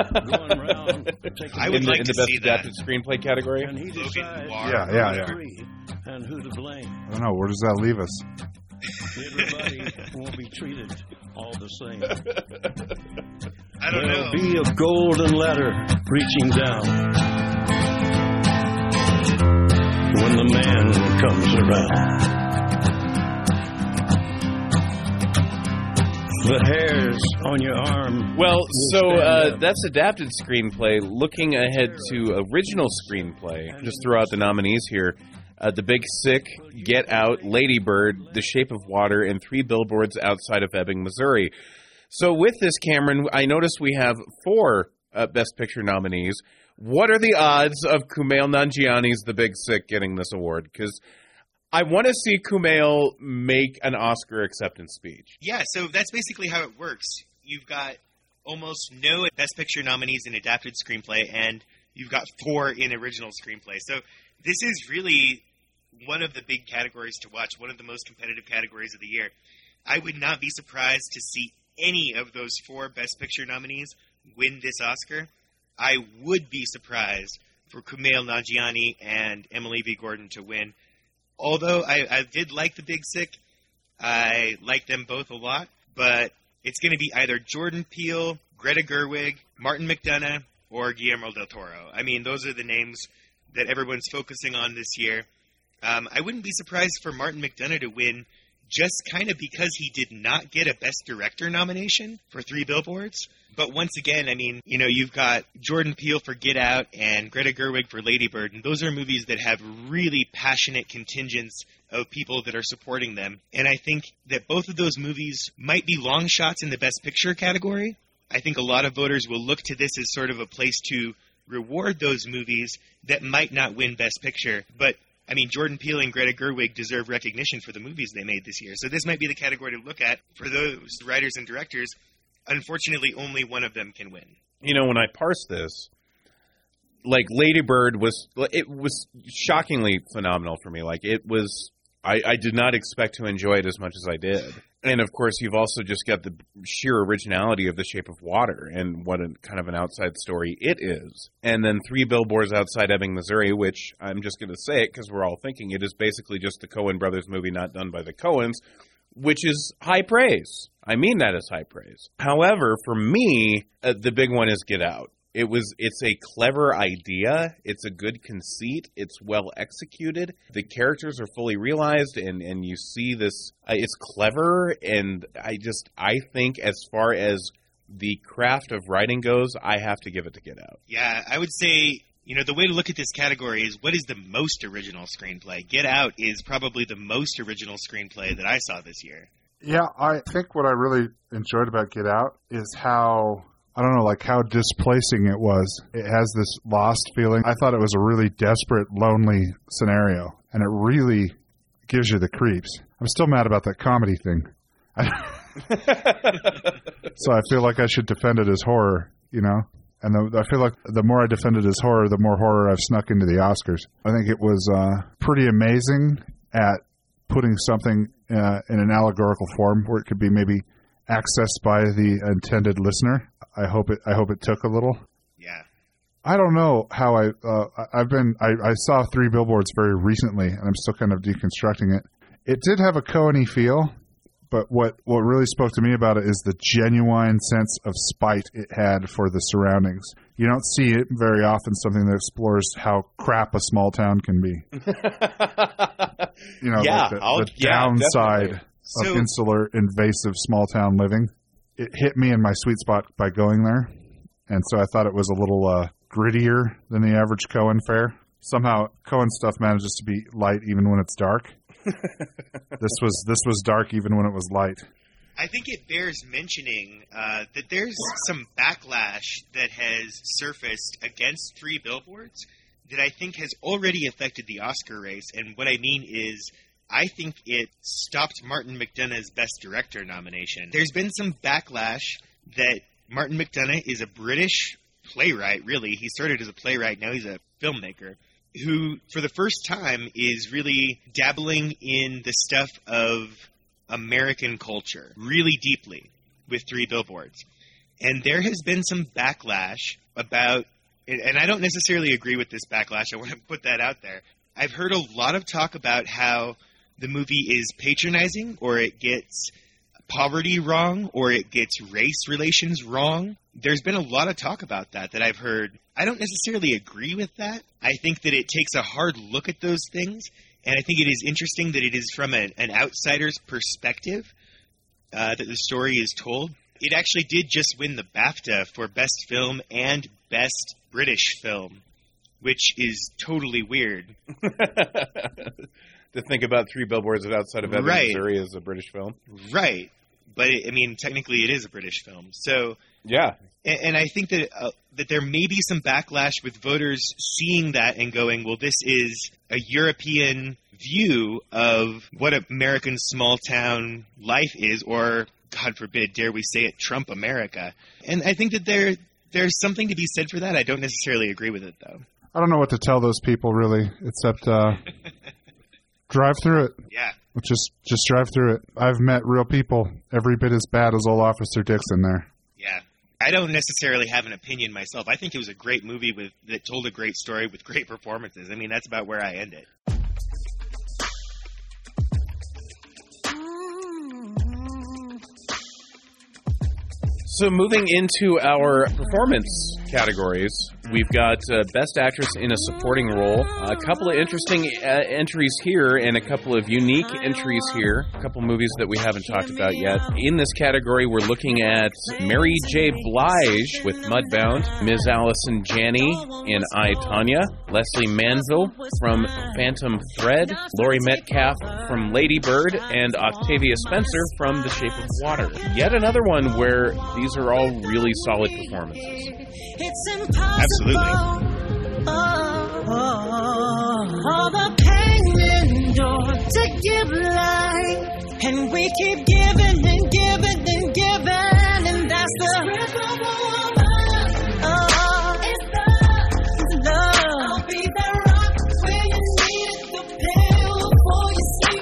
A: like
B: the, in
A: to
B: the best
A: see
B: adapted
A: that.
B: screenplay category?
A: Logan Noir.
C: Yeah, yeah, yeah.
K: And who to blame?
C: I don't know. Where does that leave us?
K: Everybody won't be treated all the same.
A: I don't
K: There'll
A: know.
K: be a golden ladder reaching down when the man comes around. The hairs on your arm.
B: Well,
K: will
B: so
K: stand
B: uh,
K: up.
B: that's adapted screenplay. Looking ahead to original screenplay, just throw out the nominees here. Uh, The Big Sick, Get Out, Lady Bird, The Shape of Water, and Three Billboards Outside of Ebbing, Missouri. So with this, Cameron, I noticed we have four uh, Best Picture nominees. What are the odds of Kumail Nanjiani's The Big Sick getting this award? Because I want to see Kumail make an Oscar acceptance speech.
A: Yeah, so that's basically how it works. You've got almost no Best Picture nominees in adapted screenplay, and you've got four in original screenplay. So this is really one of the big categories to watch, one of the most competitive categories of the year. I would not be surprised to see any of those four Best Picture nominees win this Oscar. I would be surprised for Kumail Nanjiani and Emily V. Gordon to win. Although I, I did like The Big Sick, I like them both a lot, but it's going to be either Jordan Peele, Greta Gerwig, Martin McDonagh, or Guillermo del Toro. I mean, those are the names that everyone's focusing on this year. Um, I wouldn't be surprised for Martin McDonagh to win, just kind of because he did not get a Best Director nomination for Three Billboards. But once again, I mean, you know, you've got Jordan Peele for Get Out and Greta Gerwig for Lady Bird, and those are movies that have really passionate contingents of people that are supporting them. And I think that both of those movies might be long shots in the Best Picture category. I think a lot of voters will look to this as sort of a place to reward those movies that might not win Best Picture. But I mean, Jordan Peele and Greta Gerwig deserve recognition for the movies they made this year. So this might be the category to look at for those writers and directors. Unfortunately, only one of them can win.
B: You know, when I parse this, like Lady Bird was, it was shockingly phenomenal for me. Like it was, I, I did not expect to enjoy it as much as I did. And of course, you've also just got the sheer originality of The Shape of Water and what a kind of an outside story it is. And then Three Billboards Outside Ebbing, Missouri, which I'm just going to say it because we're all thinking it is basically just the Coen brothers movie not done by the Coens, which is high praise. I mean that as high praise. However, for me, uh, the big one is Get Out. It was, it's a clever idea. It's a good conceit. It's well executed. The characters are fully realized, and, and you see this. Uh, it's clever, and I just, I think as far as the craft of writing goes, I have to give it to Get Out.
A: Yeah, I would say, you know, the way to look at this category is what is the most original screenplay? Get Out is probably the most original screenplay that I saw this year.
C: Yeah, I think what I really enjoyed about Get Out is how, I don't know, like how displacing it was. It has this lost feeling. I thought it was a really desperate, lonely scenario, and it really gives you the creeps. I'm still mad about that comedy thing. So I feel like I should defend it as horror, you know? And the, I feel like the more I defend it as horror, the more horror I've snuck into the Oscars. I think it was uh, pretty amazing at putting something uh, in an allegorical form where it could be maybe accessed by the intended listener. I hope it. I hope it took a little.
A: Yeah.
C: I don't know how I. Uh, I've been. I, I saw Three Billboards very recently, and I'm still kind of deconstructing it. It did have a Coen-y feel, but what what really spoke to me about it is the genuine sense of spite it had for the surroundings. You don't see it very often. Something that explores how crap a small town can be. You know,
B: yeah,
C: like the, the
B: yeah,
C: downside
B: definitely.
C: of
A: So-
C: insular, invasive small town living. It hit me in my sweet spot by going there, and so I thought it was a little uh, grittier than the average Coen fare. Somehow, Coen stuff manages to be light even when it's dark. this was this was dark even when it was light.
A: I think it bears mentioning uh, that there's some backlash that has surfaced against Three Billboards that I think has already affected the Oscar race. And what I mean is, I think it stopped Martin McDonagh's Best Director nomination. There's been some backlash that Martin McDonagh is a British playwright, really. He started as a playwright, now he's a filmmaker, who, for the first time, is really dabbling in the stuff of American culture really deeply with Three Billboards. And there has been some backlash about, and I don't necessarily agree with this backlash, I want to put that out there. I've heard a lot of talk about how the movie is patronizing, or it gets poverty wrong, or it gets race relations wrong. There's been a lot of talk about that that I've heard. I don't necessarily agree with that. I think that it takes a hard look at those things, and I think it is interesting that it is from a, an outsider's perspective uh, that the story is told. It actually did just win the BAFTA for Best Film and Best British Film, which is totally weird.
B: To think about Three Billboards Outside of Ebbing,
A: Right.
B: Missouri as a British film.
A: Right. But, it, I mean, technically it is a British film. So,
B: Yeah.
A: and, and I think that uh, that there may be some backlash with voters seeing that and going, well, this is a European view of what American small-town life is, or, God forbid, dare we say it, Trump America. And I think that there there's something to be said for that. I don't necessarily agree with it, though.
C: I don't know what to tell those people, really, except uh, drive through it.
A: Yeah.
C: Just just drive through it. I've met real people every bit as bad as old Officer Dixon there.
A: Yeah. I don't necessarily have an opinion myself. I think it was a great movie with that told a great story with great performances. I mean, that's about where I end it.
B: So moving into our performance categories, we've got uh, Best Actress in a Supporting Role, a couple of interesting uh, entries here, and a couple of unique entries here, a couple movies that we haven't talked about yet. In this category, we're looking at Mary J. Blige with Mudbound, Miz Allison Janney in I, Tonya, Leslie Manville from Phantom Thread, Laurie Metcalf from Lady Bird, and Octavia Spencer from The Shape of Water. Yet another one where these are all really solid performances.
A: Absolutely.
J: Oh, all the pain endured to give life, and we keep giving and giving and giving, and that's the strength of a woman. Oh, it's love. I'll be the rock where you need it, the pill before you sleep.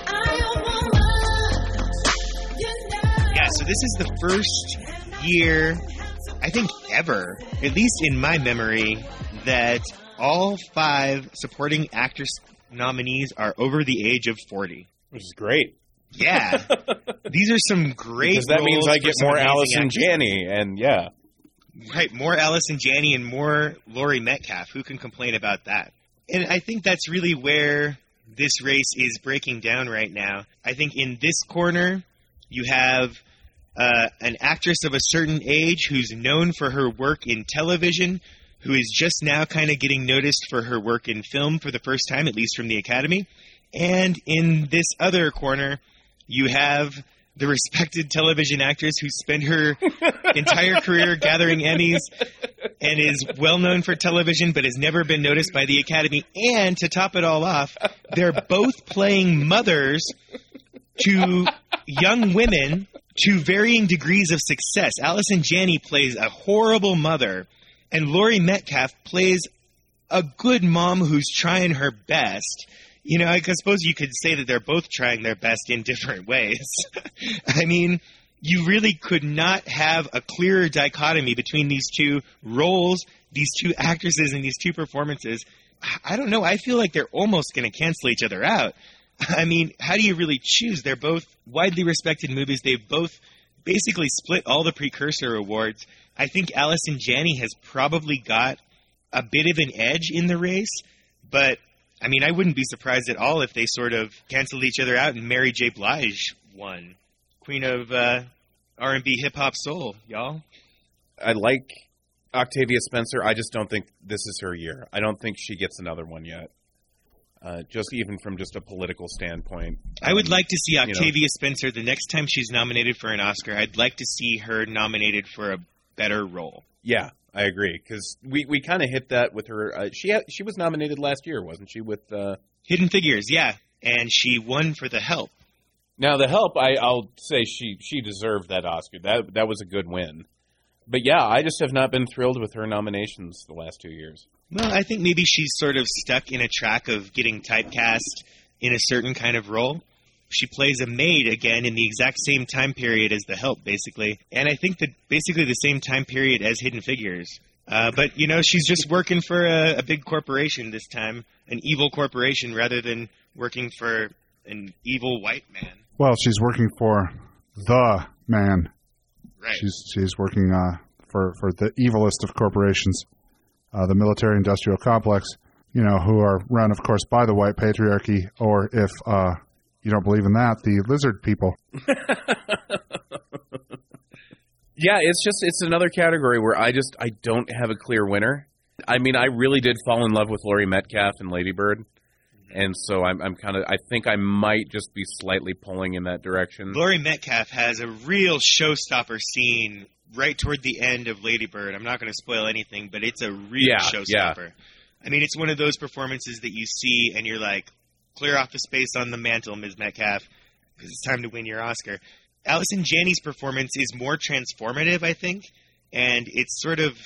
J: I am woman. You know.
A: Yeah, so this is the first year, I think ever, at least in my memory, that all five supporting actress nominees are over the age of forty.
B: Which is great.
A: Yeah. These are some great
B: Because that means
A: roles
B: I
A: for
B: get
A: some
B: more
A: amazing
B: Allison
A: actors.
B: Janney, and yeah.
A: Right, more Allison Janney and more Laurie Metcalf. Who can complain about that? And I think that's really where this race is breaking down right now. I think in this corner, you have uh, an actress of a certain age who's known for her work in television, who is just now kind of getting noticed for her work in film for the first time, at least from the Academy. And in this other corner, you have the respected television actress who spent her entire career gathering Emmys and is well known for television but has never been noticed by the Academy. And to top it all off, they're both playing mothers to young women to varying degrees of success. Allison Janney plays a horrible mother, and Laurie Metcalf plays a good mom who's trying her best. You know, I suppose you could say that they're both trying their best in different ways. I mean, you really could not have a clearer dichotomy between these two roles, these two actresses, and these two performances. I don't know. I feel like they're almost going to cancel each other out. I mean, how do you really choose? They're both widely respected movies. They've both basically split all the precursor awards. I think Allison Janney has probably got a bit of an edge in the race, but, I mean, I wouldn't be surprised at all if they sort of canceled each other out and Mary J. Blige won. Queen of uh, R and B hip-hop soul, y'all.
B: I like Octavia Spencer. I just don't think this is her year. I don't think she gets another one yet. Uh, just even from just a political standpoint.
A: I would
B: um,
A: like to see Octavia
B: you know.
A: Spencer, the next time she's nominated for an Oscar, I'd like to see her nominated for a better role.
B: Yeah, I agree. Because we, we kind of hit that with her. Uh, she had, she was nominated last year, wasn't she, with... Uh...
A: Hidden Figures, yeah. And she won for The Help.
B: Now, The Help, I, I'll say she, she deserved that Oscar. That That was a good win. But yeah, I just have not been thrilled with her nominations the last two years.
A: Well, I think maybe she's sort of stuck in a track of getting typecast in a certain kind of role. She plays a maid again in the exact same time period as The Help, basically. And I think that basically the same time period as Hidden Figures. Uh, but, you know, she's just working for a, a big corporation this time, an evil corporation, rather than working for an evil white man.
C: Well, she's working for the man.
A: Right.
C: She's she's working uh, for, for the evilest of corporations, uh, the military-industrial complex, you know, who are run, of course, by the white patriarchy, or if uh, you don't believe in that, the lizard people.
B: Yeah, it's just, it's another category where I just, I don't have a clear winner. I mean, I really did fall in love with Laurie Metcalf and Lady Bird. And so I'm, I'm kind of, I think I might just be slightly pulling in that direction.
A: Laurie Metcalf has a real showstopper scene right toward the end of Lady Bird. I'm not going to spoil anything, but it's a real
B: yeah,
A: showstopper. Yeah. I mean, it's one of those performances that you see and you're like, clear off the space on the mantle, Miz Metcalf, because it's time to win your Oscar. Allison Janney's performance is more transformative, I think, and it's sort of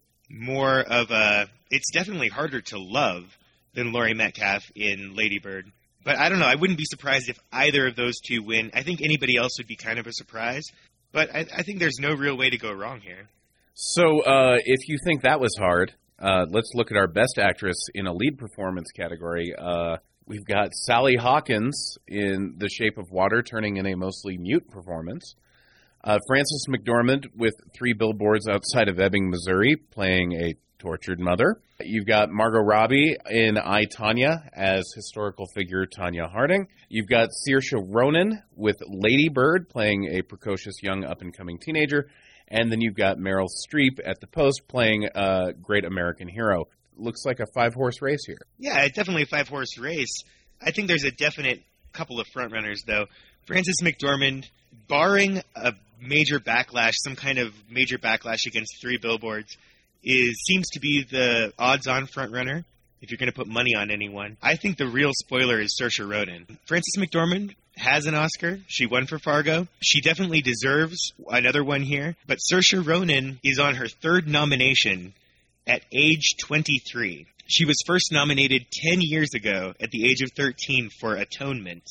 A: more of a, it's definitely harder to love than Laurie Metcalf in Lady Bird. But I don't know. I wouldn't be surprised if either of those two win. I think anybody else would be kind of a surprise. But I, I think there's no real way to go wrong here.
B: So uh, if you think that was hard, uh, let's look at our Best Actress in a Lead Performance category. Uh, we've got Sally Hawkins in The Shape of Water, turning in a mostly mute performance. Uh, Frances McDormand with Three Billboards Outside of Ebbing, Missouri, playing a tortured mother. You've got Margot Robbie in I, Tonya as historical figure Tanya Harding. You've got Saoirse Ronan with Lady Bird playing a precocious young up-and-coming teenager. And then you've got Meryl Streep at the Post playing a great American hero. Looks like a five-horse race here.
A: Yeah, definitely a five-horse race. I think there's a definite couple of frontrunners, though. Frances McDormand, barring a major backlash, some kind of major backlash against Three Billboards, is seems to be the odds-on frontrunner, if you're going to put money on anyone. I think the real spoiler is Saoirse Ronan. Frances McDormand has an Oscar. She won for Fargo. She definitely deserves another one here. But Saoirse Ronan is on her third nomination at age twenty-three. She was first nominated ten years ago at the age of thirteen for Atonement.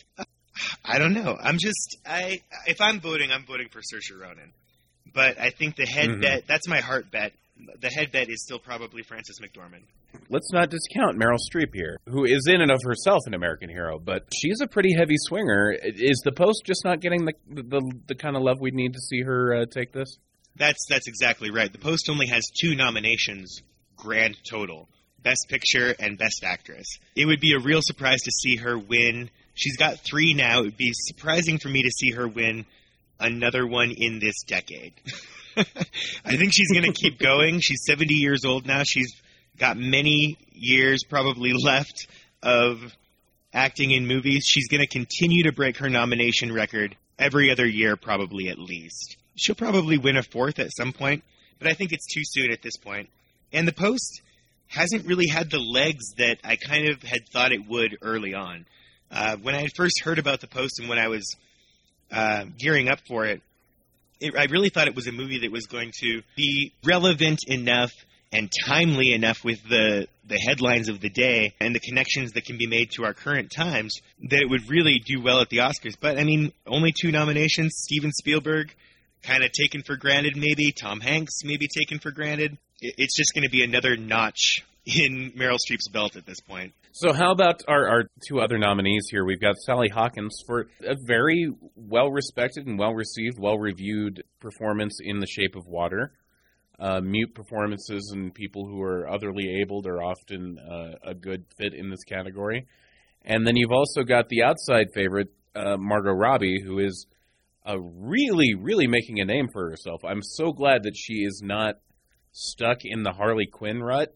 A: I don't know. I'm just, I if I'm voting, I'm voting for Saoirse Ronan. But I think the head mm-hmm. bet, that's my heart bet. The head bet is still probably Frances McDormand.
B: Let's not discount Meryl Streep here, who is in and of herself an American hero, but she's a pretty heavy swinger. Is the Post just not getting the the, the kind of love we need to see her uh, take this?
A: That's that's exactly right. The Post only has two nominations, grand total, Best Picture and Best Actress. It would be a real surprise to see her win. She's got three now. It would be surprising for me to see her win another one in this decade. I think she's going to keep going. She's seventy years old now. She's got many years probably left of acting in movies. She's going to continue to break her nomination record every other year, probably at least. She'll probably win a fourth at some point, but I think it's too soon at this point. And The Post hasn't really had the legs that I kind of had thought it would early on. Uh, when I first heard about The Post and when I was uh, gearing up for it, It, I really thought it was a movie that was going to be relevant enough and timely enough with the, the headlines of the day and the connections that can be made to our current times that it would really do well at the Oscars. But, I mean, only two nominations. Steven Spielberg kind of taken for granted, maybe. Tom Hanks maybe taken for granted. It's just going to be another notch in Meryl Streep's belt at this point.
B: So how about our, our two other nominees here? We've got Sally Hawkins for a very well-respected and well-received, well-reviewed performance in The Shape of Water. Uh, mute performances and people who are otherly abled are often uh, a good fit in this category. And then you've also got the outside favorite, uh, Margot Robbie, who is uh, really, really making a name for herself. I'm so glad that she is not stuck in the Harley Quinn rut.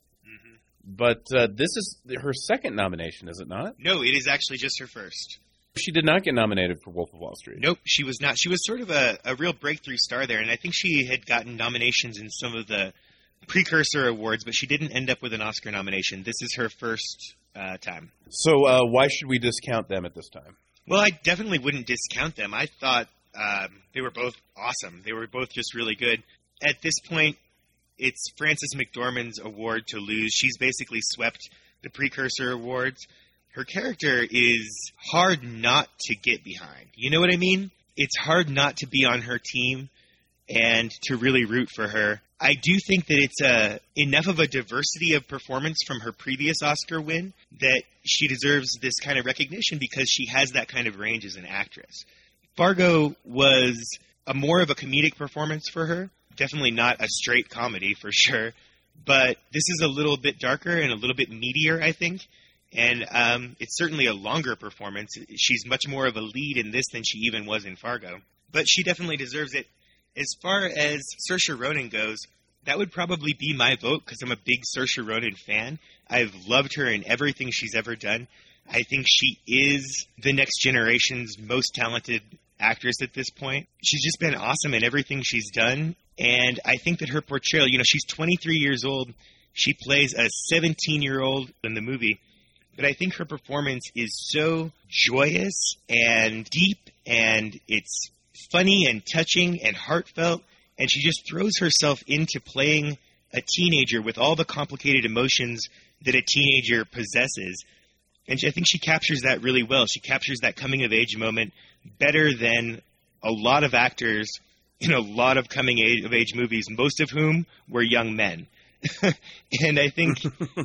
B: But uh, this is her second nomination, is it not?
A: No, it is actually just her first.
B: She did not get nominated for Wolf of Wall Street.
A: Nope, she was not. She was sort of a, a real breakthrough star there, and I think she had gotten nominations in some of the precursor awards, but she didn't end up with an Oscar nomination. This is her first uh, time.
B: So uh, why should we discount them at this time?
A: Well, I definitely wouldn't discount them. I thought um, they were both awesome. They were both just really good. At this point, it's Frances McDormand's award to lose. She's basically swept the precursor awards. Her character is hard not to get behind. You know what I mean? It's hard not to be on her team and to really root for her. I do think that it's a, enough of a diversity of performance from her previous Oscar win that she deserves this kind of recognition because she has that kind of range as an actress. Fargo was a more of a comedic performance for her. Definitely not a straight comedy, for sure. But this is a little bit darker and a little bit meatier, I think. And um, it's certainly a longer performance. She's much more of a lead in this than she even was in Fargo. But she definitely deserves it. As far as Saoirse Ronan goes, that would probably be my vote because I'm a big Saoirse Ronan fan. I've loved her in everything she's ever done. I think she is the next generation's most talented actress at this point. She's just been awesome in everything she's done. And I think that her portrayal, you know, she's twenty-three years old. She plays a seventeen-year-old in the movie. But I think her performance is so joyous and deep, and it's funny and touching and heartfelt. And she just throws herself into playing a teenager with all the complicated emotions that a teenager possesses. And I think she captures that really well. She captures that coming-of-age moment better than a lot of actors in a lot of coming-of-age movies, most of whom were young men. And I think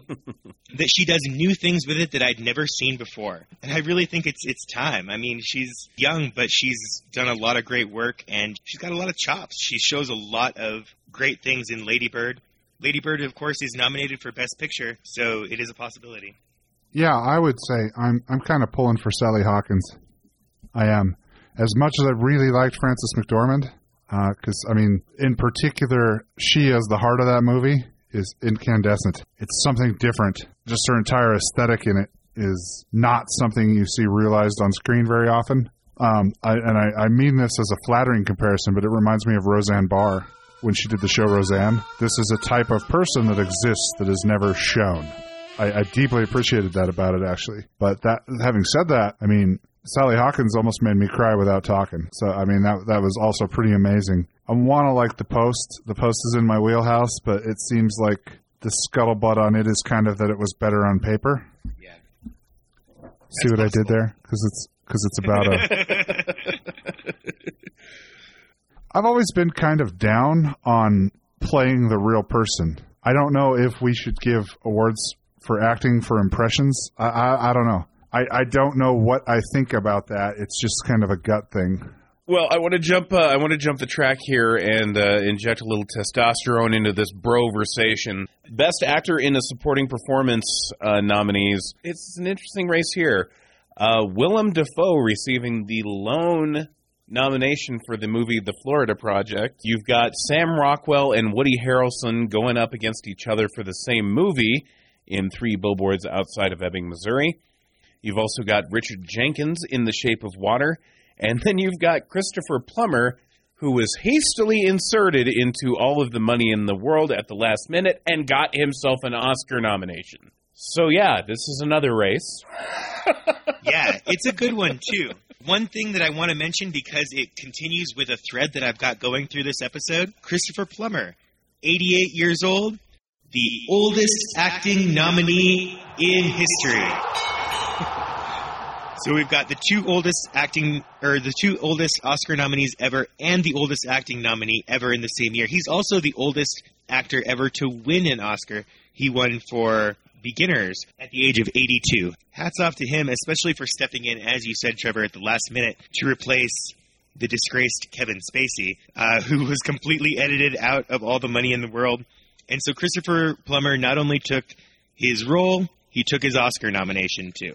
A: that she does new things with it that I'd never seen before. And I really think it's it's time. I mean, she's young, but she's done a lot of great work, and she's got a lot of chops. She shows a lot of great things in Lady Bird. Lady Bird, of course, is nominated for Best Picture, so it is a possibility.
C: Yeah, I would say I'm I'm kind of pulling for Sally Hawkins. I am. As much as I really liked Frances McDormand, because, uh, I mean, in particular, she as the heart of that movie is incandescent. It's something different. Just her entire aesthetic in it is not something you see realized on screen very often. Um, I, and I, I mean this as a flattering comparison, but it reminds me of Roseanne Barr when she did the show Roseanne. This is a type of person that exists that is never shown. I, I deeply appreciated that about it, actually. But that, having said that, I mean, Sally Hawkins almost made me cry without talking. So, I mean, that that was also pretty amazing. I want to like The Post. The Post is in my wheelhouse, but it seems like the scuttlebutt on it is kind of that it was better on paper.
A: Yeah.
C: See what possible. I did there? Because it's, cause it's about a... I've always been kind of down on playing the real person. I don't know if we should give awards for acting for impressions. I, I, I don't know. I, I don't know what I think about that. It's just kind of a gut thing.
B: Well, I want to jump. Uh, I want to jump the track here and uh, inject a little testosterone into this bro-versation. Best actor in a supporting performance uh, nominees. It's an interesting race here. Uh, Willem Dafoe receiving the lone nomination for the movie The Florida Project. You've got Sam Rockwell and Woody Harrelson going up against each other for the same movie in Three Billboards Outside of Ebbing, Missouri. You've also got Richard Jenkins in The Shape of Water. And then you've got Christopher Plummer, who was hastily inserted into All of the Money in the World at the last minute and got himself an Oscar nomination. So, yeah, this is another race.
A: Yeah, it's a good one, too. One thing that I want to mention, because it continues with a thread that I've got going through this episode, Christopher Plummer, eighty-eight years old, the oldest acting nominee in history. So we've got the two oldest acting, or the two oldest Oscar nominees ever, and the oldest acting nominee ever in the same year. He's also the oldest actor ever to win an Oscar. He won for Beginners at the age of eighty-two. Hats off to him, especially for stepping in, as you said, Trevor, at the last minute to replace the disgraced Kevin Spacey, uh, who was completely edited out of all the money in the world. And so Christopher Plummer not only took his role, he took his Oscar nomination, too.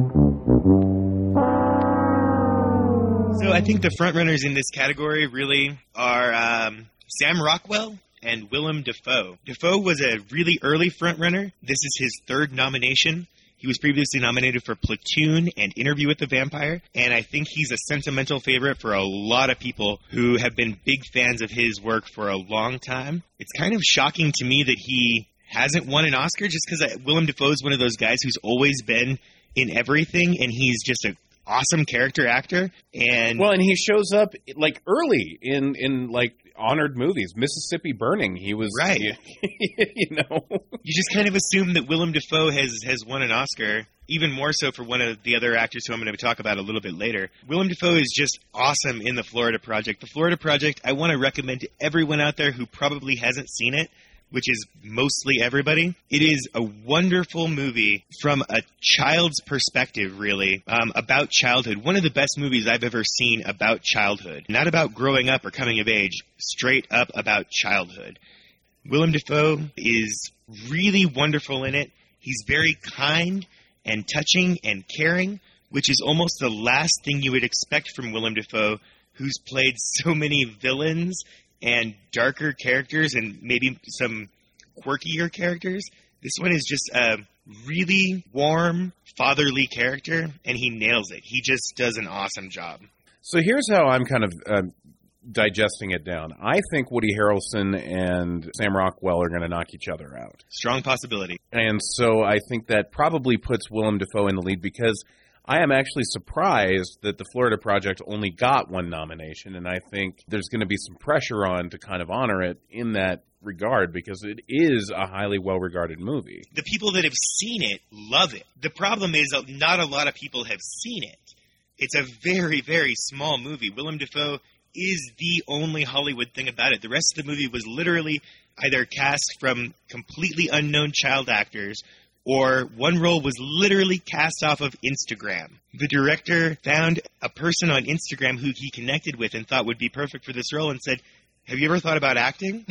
A: So I think the frontrunners in this category really are um, Sam Rockwell and Willem Dafoe. Dafoe was a really early frontrunner. This is his third nomination. He was previously nominated for Platoon and Interview with the Vampire, and I think he's a sentimental favorite for a lot of people who have been big fans of his work for a long time. It's kind of shocking to me that he hasn't won an Oscar, just because Willem Dafoe is one of those guys who's always been in everything, and he's just an awesome character actor. And
B: well, and he shows up like early in in like honored movies. Mississippi Burning, he was
A: right.
B: You, you know,
A: you just kind of assume that Willem Dafoe has has won an Oscar. Even more so for one of the other actors who I'm going to talk about a little bit later. Willem Dafoe is just awesome in The Florida Project. The Florida Project, I want to recommend to everyone out there who probably hasn't seen it, which is mostly everybody. It is a wonderful movie from a child's perspective, really, um, about childhood. One of the best movies I've ever seen about childhood. Not about growing up or coming of age, straight up about childhood. Willem Dafoe is really wonderful in it. He's very kind and touching and caring, which is almost the last thing you would expect from Willem Dafoe, who's played so many villains and darker characters and maybe some quirkier characters. This one is just a really warm, fatherly character, and he nails it. He just does an awesome job.
B: So here's how I'm kind of uh, digesting it down. I think Woody Harrelson and Sam Rockwell are going to knock each other out.
A: Strong possibility.
B: And so I think that probably puts Willem Dafoe in the lead, because I am actually surprised that the Florida Project only got one nomination, and I think there's going to be some pressure on to kind of honor it in that regard, because it is a highly well-regarded movie.
A: The people that have seen it love it. The problem is that not a lot of people have seen it. It's a very, very small movie. Willem Dafoe is the only Hollywood thing about it. The rest of the movie was literally either cast from completely unknown child actors, or one role was literally cast off of Instagram. The director found a person on Instagram who he connected with and thought would be perfect for this role and said, "Have you ever thought about acting?"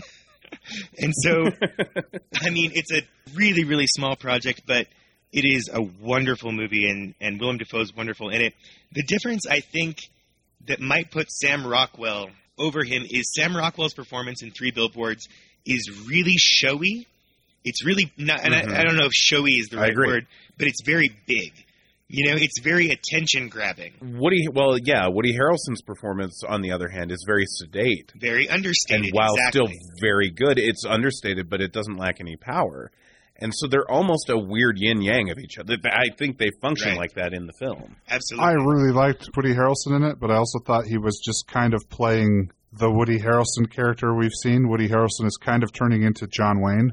A: And so, I mean, it's a really, really small project, but it is a wonderful movie, and, and Willem Dafoe's wonderful in it. The difference, I think, that might put Sam Rockwell over him is Sam Rockwell's performance in Three Billboards is really showy. It's really not, and mm-hmm. I, I don't know if showy is the right word, but it's very big. You know, it's very attention-grabbing.
B: Woody, well, yeah, Woody Harrelson's performance, on the other hand, is very sedate.
A: Very understated,
B: and while
A: exactly.
B: still very good, it's understated, but it doesn't lack any power. And so they're almost a weird yin-yang of each other. I think they function
A: right.
B: like that in the film.
A: Absolutely.
C: I really liked Woody Harrelson in it, but I also thought he was just kind of playing the Woody Harrelson character we've seen. Woody Harrelson is kind of turning into John Wayne.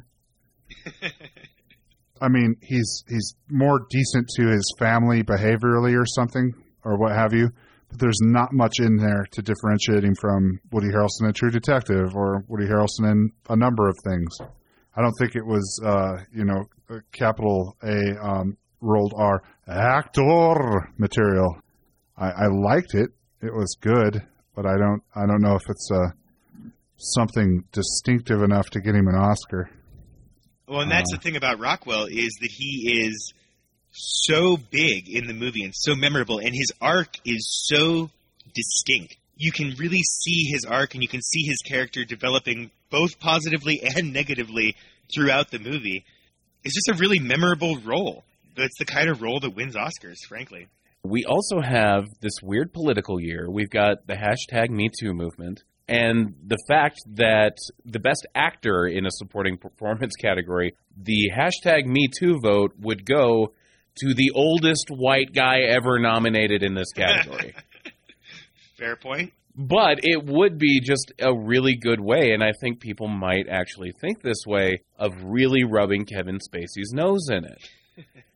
C: I mean, he's he's more decent to his family behaviorally or something, or what have you, but there's not much in there to differentiate him from Woody Harrelson in True Detective or Woody Harrelson in a number of things. I don't think it was, uh, you know, capital A, um, rolled R, actor material. I, I liked it. It was good, but I don't I don't know if it's uh, something distinctive enough to get him an Oscar.
A: Well, and that's uh, the thing about Rockwell is that he is so big in the movie and so memorable, and his arc is so distinct. You can really see his arc, and you can see his character developing both positively and negatively throughout the movie. It's just a really memorable role. That's the kind of role that wins Oscars, frankly.
B: We also have this weird political year. We've got the hashtag Me Too movement. And the fact that the best actor in a supporting performance category, the hashtag Me Too vote would go to the oldest white guy ever nominated in this category.
A: Fair point.
B: But it would be just a really good way, and I think people might actually think this way, of really rubbing Kevin Spacey's nose in it.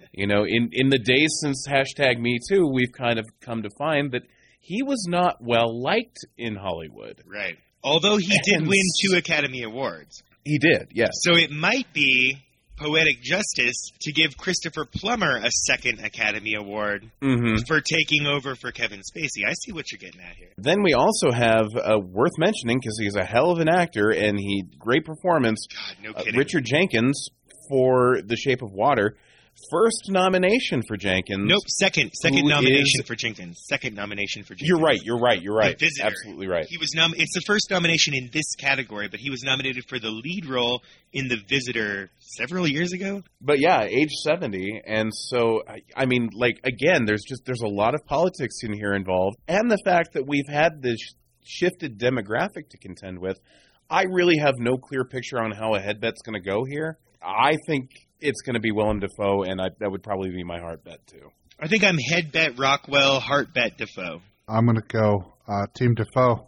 B: You know, in, in the days since hashtag Me Too, we've kind of come to find that he was not well liked in Hollywood.
A: Right. Although he did
B: And
A: win two Academy Awards.
B: He did, yes.
A: So it might be poetic justice to give Christopher Plummer a second Academy Award
B: Mm-hmm.
A: for taking over for Kevin Spacey. I see what you're getting at here.
B: Then we also have, uh, worth mentioning, because he's a hell of an actor, and he great performance,
A: God, no
B: uh,
A: kidding.
B: Richard Jenkins for The Shape of Water. First nomination for Jenkins.
A: Nope, second. Second
B: Who
A: nomination
B: is-
A: for Jenkins. Second nomination for Jenkins.
B: You're right, you're right, you're right.
A: The Visitor.
B: Absolutely right.
A: He was nom- It's the first nomination in this category, but he was nominated for the lead role in The Visitor several years ago.
B: But yeah, age seventy, and so, I, I mean, like, again, there's just, there's a lot of politics in here involved, and the fact that we've had this shifted demographic to contend with. I really have no clear picture on how a head bet's going to go here. I think it's going to be Willem Dafoe, and I, that would probably be my heart bet, too.
A: I think I'm head bet Rockwell, heart bet Defoe.
C: I'm going to go uh, Team Defoe.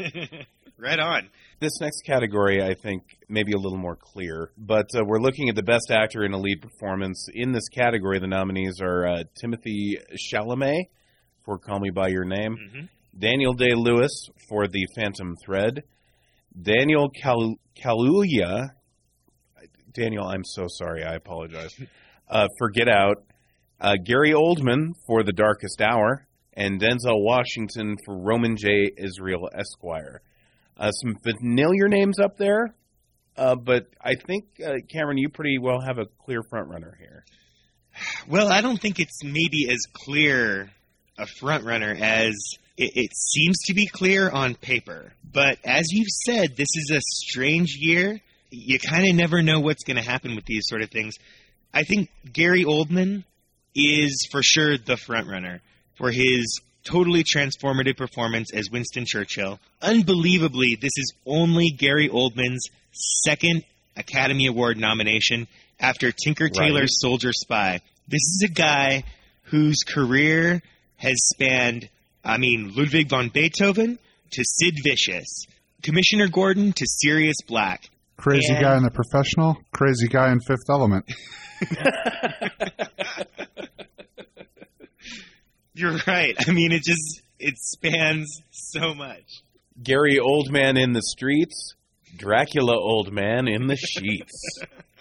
A: Right on.
B: This next category, I think, may be a little more clear, but uh, we're looking at the best actor in a lead performance. In this category, the nominees are uh, Timothy Chalamet for Call Me By Your Name,
A: Mm-hmm.
B: Daniel Day-Lewis for The Phantom Thread, Daniel Kal- Kaluuya, Daniel, I'm so sorry, I apologize, uh, for Get Out, uh, Gary Oldman for The Darkest Hour, and Denzel Washington for Roman J. Israel Esquire. Uh, some familiar names up there, uh, but I think, uh, Cameron, you pretty well have a clear front-runner here.
A: Well, I don't think it's maybe as clear a front runner as it, it seems to be clear on paper. But as you've said, this is a strange year. You kind of never know what's going to happen with these sort of things. I think Gary Oldman is for sure the front runner for his totally transformative performance as Winston Churchill. Unbelievably, this is only Gary Oldman's second Academy Award nomination after Tinker Tailor's
B: Right.
A: Soldier Spy. This is a guy whose career has spanned, I mean, Ludwig von Beethoven to Sid Vicious, Commissioner Gordon to Sirius Black.
C: Crazy
A: And-
C: guy in The Professional, crazy guy in Fifth Element.
A: You're right. I mean, it just, it spans so much.
B: Gary Oldman in the streets, Dracula Old Man in the sheets.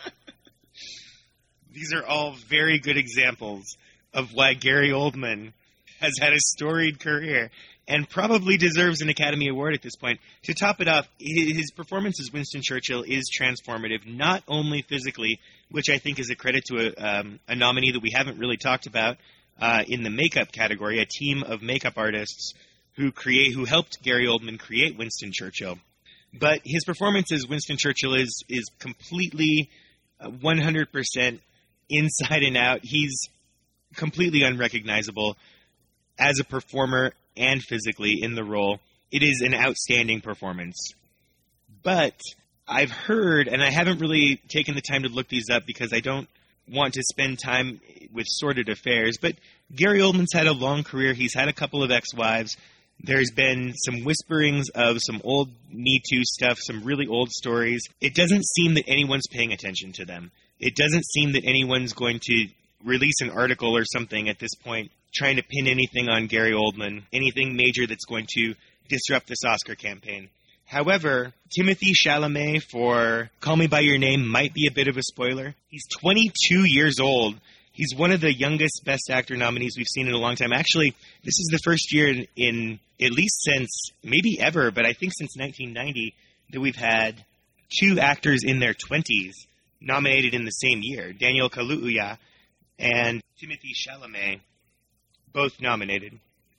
A: These are all very good examples of why Gary Oldman has had a storied career and probably deserves an Academy Award at this point. To top it off, his performance as Winston Churchill is transformative, not only physically, which I think is a credit to a, um, a nominee that we haven't really talked about uh, in the makeup category, a team of makeup artists who create, who helped Gary Oldman create Winston Churchill. But his performance as Winston Churchill is is completely uh, one hundred percent inside and out. He's completely unrecognizable as a performer and physically in the role. It is an outstanding performance. But I've heard, and I haven't really taken the time to look these up because I don't want to spend time with sordid affairs, but Gary Oldman's had a long career. He's had a couple of ex-wives. There's been some whisperings of some old Me Too stuff, some really old stories. It doesn't seem that anyone's paying attention to them. It doesn't seem that anyone's going to release an article or something at this point trying to pin anything on Gary Oldman, anything major that's going to disrupt this Oscar campaign. However, Timothy Chalamet for Call Me By Your Name might be a bit of a spoiler. He's twenty-two years old. He's one of the youngest Best Actor nominees we've seen in a long time. Actually, this is the first year in, in at least since, maybe ever, but I think since nineteen ninety, that we've had two actors in their twenties nominated in the same year. Daniel Kaluuya and Timothy Chalamet, both nominated.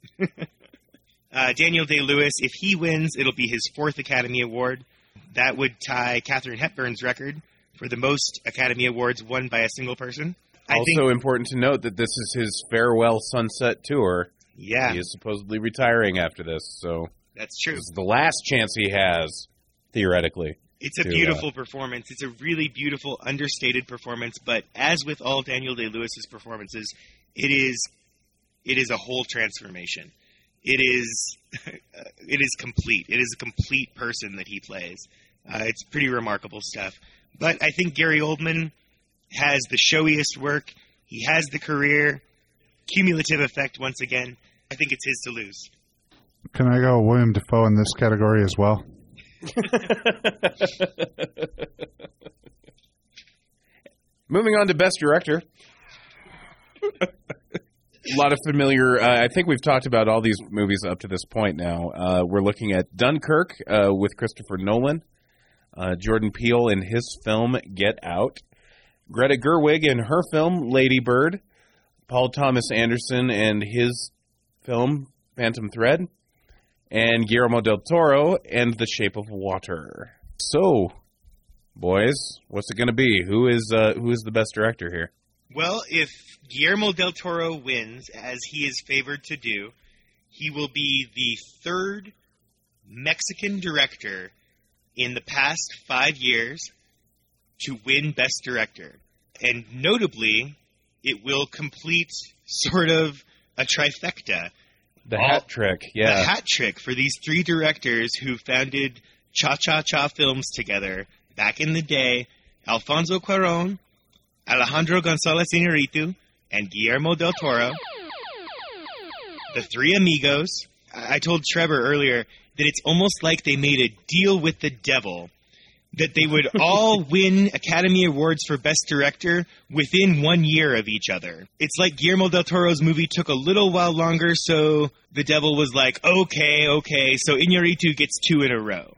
A: uh, Daniel Day-Lewis, if he wins, it'll be his fourth Academy Award. That would tie Katharine Hepburn's record for the most Academy Awards won by a single person. I
B: Also
A: think,
B: important to note that this is his farewell sunset tour.
A: yeah,
B: He is supposedly retiring after this, so
A: that's true.
B: this is the last chance he has, theoretically.
A: It's a
B: to,
A: beautiful
B: uh,
A: performance. It's a really beautiful, understated performance. But as with all Daniel Day-Lewis's performances, it is it is a whole transformation. It is it is complete. It is a complete person that he plays. Uh, it's pretty remarkable stuff. But I think Gary Oldman has the showiest work. He has the career, cumulative effect once again. I think it's his to lose.
C: Can I go William Dafoe in this category as well?
B: Moving on to Best Director. A lot of familiar, uh, I think we've talked about all these movies up to this point now. Uh, we're looking at Dunkirk uh, with Christopher Nolan, uh, Jordan Peele in his film Get Out, Greta Gerwig in her film Lady Bird, Paul Thomas Anderson and his film Phantom Thread, and Guillermo del Toro and The Shape of Water. So, boys, what's it going to be? Who is uh, who is the best director here?
A: Well, if Guillermo del Toro wins, as he is favored to do, he will be the third Mexican director in the past five years to win Best Director. And notably, it will complete sort of a trifecta.
B: The hat trick, yeah.
A: The hat trick for these three directors who founded Cha-Cha-Cha Films together back in the day. Alfonso Cuarón, Alejandro González Iñárritu, and Guillermo del Toro. The three amigos. I told Trevor earlier that it's almost like they made a deal with the devil, that they would all win Academy Awards for Best Director within one year of each other. It's like Guillermo del Toro's movie took a little while longer, so the devil was like, okay, okay, so Iñárritu gets two in a row.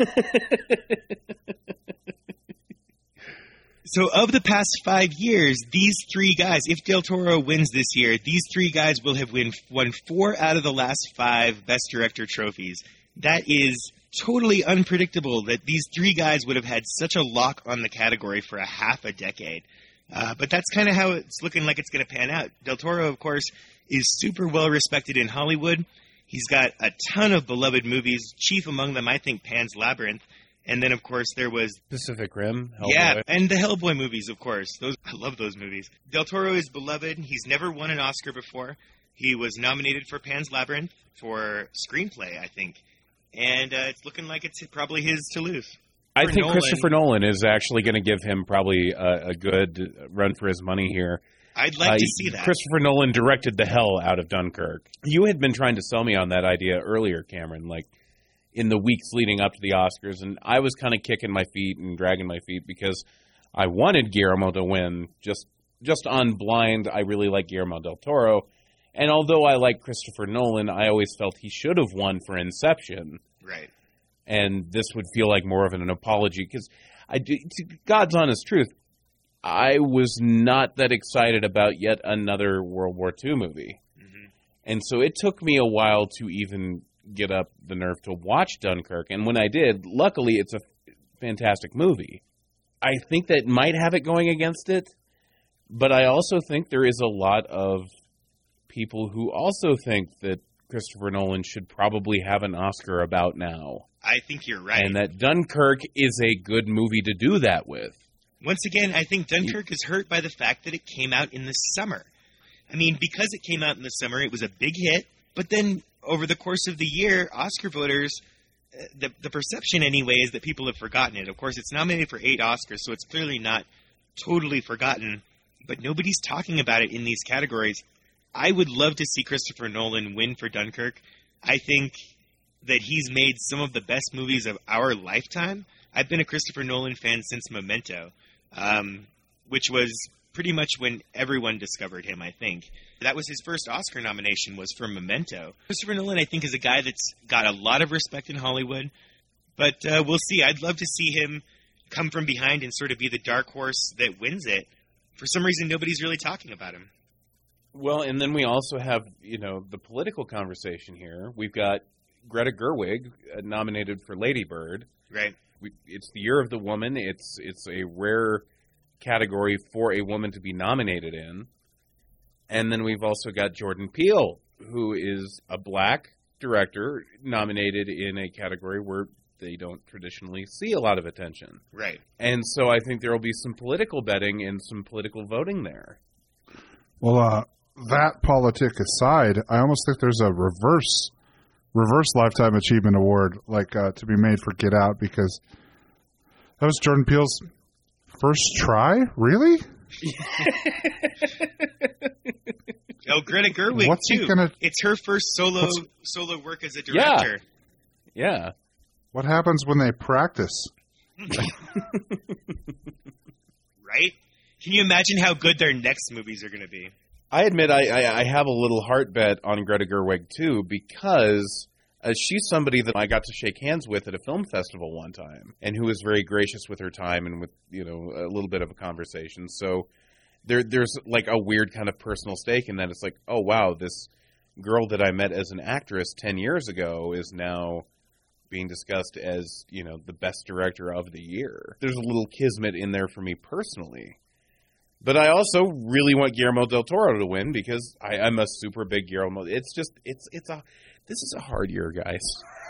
A: So of the past five years, these three guys, if Del Toro wins this year, these three guys will have win, won four out of the last five Best Director trophies. That is totally unpredictable that these three guys would have had such a lock on the category for a half a decade. Uh, but that's kind of how it's looking like it's going to pan out. Del Toro, of course, is super well respected in Hollywood. He's got a ton of beloved movies, chief among them, I think, Pan's Labyrinth. And then, of course, there was
B: Pacific Rim, Hellboy.
A: Yeah, and the Hellboy movies, of course. Those I love those movies. Del Toro is beloved. He's never won an Oscar before. He was nominated for Pan's Labyrinth for screenplay, I think. And uh, it's looking like it's probably his to lose.
B: I
A: For
B: think
A: Nolan,
B: Christopher Nolan is actually going to give him probably a, a good run for his money here.
A: I'd like
B: uh,
A: to see that.
B: Christopher Nolan directed the hell out of Dunkirk. You had been trying to sell me on that idea earlier, Cameron, like in the weeks leading up to the Oscars, and I was kind of kicking my feet and dragging my feet because I wanted Guillermo to win. Just just on blind, I really like Guillermo del Toro. And although I like Christopher Nolan, I always felt he should have won for Inception.
A: Right.
B: And this would feel like more of an apology because, I do, to God's honest truth, I was not that excited about yet another World War Two movie. Mm-hmm. And so it took me a while to even get up the nerve to watch Dunkirk. And when I did, luckily it's a fantastic movie. I think that might have it going against it, but I also think there is a lot of people who also think that Christopher Nolan should probably have an Oscar about now.
A: I think you're right.
B: And that Dunkirk is a good movie to do that with.
A: Once again, I think Dunkirk is hurt by the fact that it came out in the summer. I mean, because it came out in the summer, it was a big hit, but then over the course of the year, Oscar voters, uh, the, the perception anyway is that people have forgotten it. Of course, it's nominated for eight Oscars, so it's clearly not totally forgotten, but nobody's talking about it in these categories. I would love to see Christopher Nolan win for Dunkirk. I think that he's made some of the best movies of our lifetime. I've been a Christopher Nolan fan since Memento, um, which was pretty much when everyone discovered him, I think. That was his first Oscar nomination, was for Memento. Christopher Nolan, I think, is a guy that's got a lot of respect in Hollywood, but uh, we'll see. I'd love to see him come from behind and sort of be the dark horse that wins it. For some reason, nobody's really talking about him.
B: Well, and then we also have, you know, the political conversation here. We've got Greta Gerwig uh, nominated for Lady Bird.
A: Right.
B: We, it's the year of the woman. It's it's a rare category for a woman to be nominated in. And then we've also got Jordan Peele, who is a black director nominated in a category where they don't traditionally see a lot of attention.
A: Right.
B: And so I think there will be some political betting and some political voting there.
C: Well, uh, that politic aside, I almost think there's a reverse reverse Lifetime Achievement Award like uh, to be made for Get Out, because that was Jordan Peele's first try, really?
A: Oh, Greta Gerwig,
C: What's he
A: too.
C: gonna-
A: It's her first solo
C: What's-
A: solo work as a director.
B: Yeah.
C: What happens when they practice?
A: Right? Can you imagine how good their next movies are going to be?
B: I admit I, I, I have a little heart bet on Greta Gerwig, too, because uh, she's somebody that I got to shake hands with at a film festival one time, and who was very gracious with her time and with, you know, a little bit of a conversation. So there, there's like a weird kind of personal stake in that. It's like, oh, wow, this girl that I met as an actress ten years ago is now being discussed as, you know, the best director of the year. There's a little kismet in there for me personally. But I also really want Guillermo del Toro to win because I, I'm a super big Guillermo. It's just, it's, it's a, this is a hard year, guys.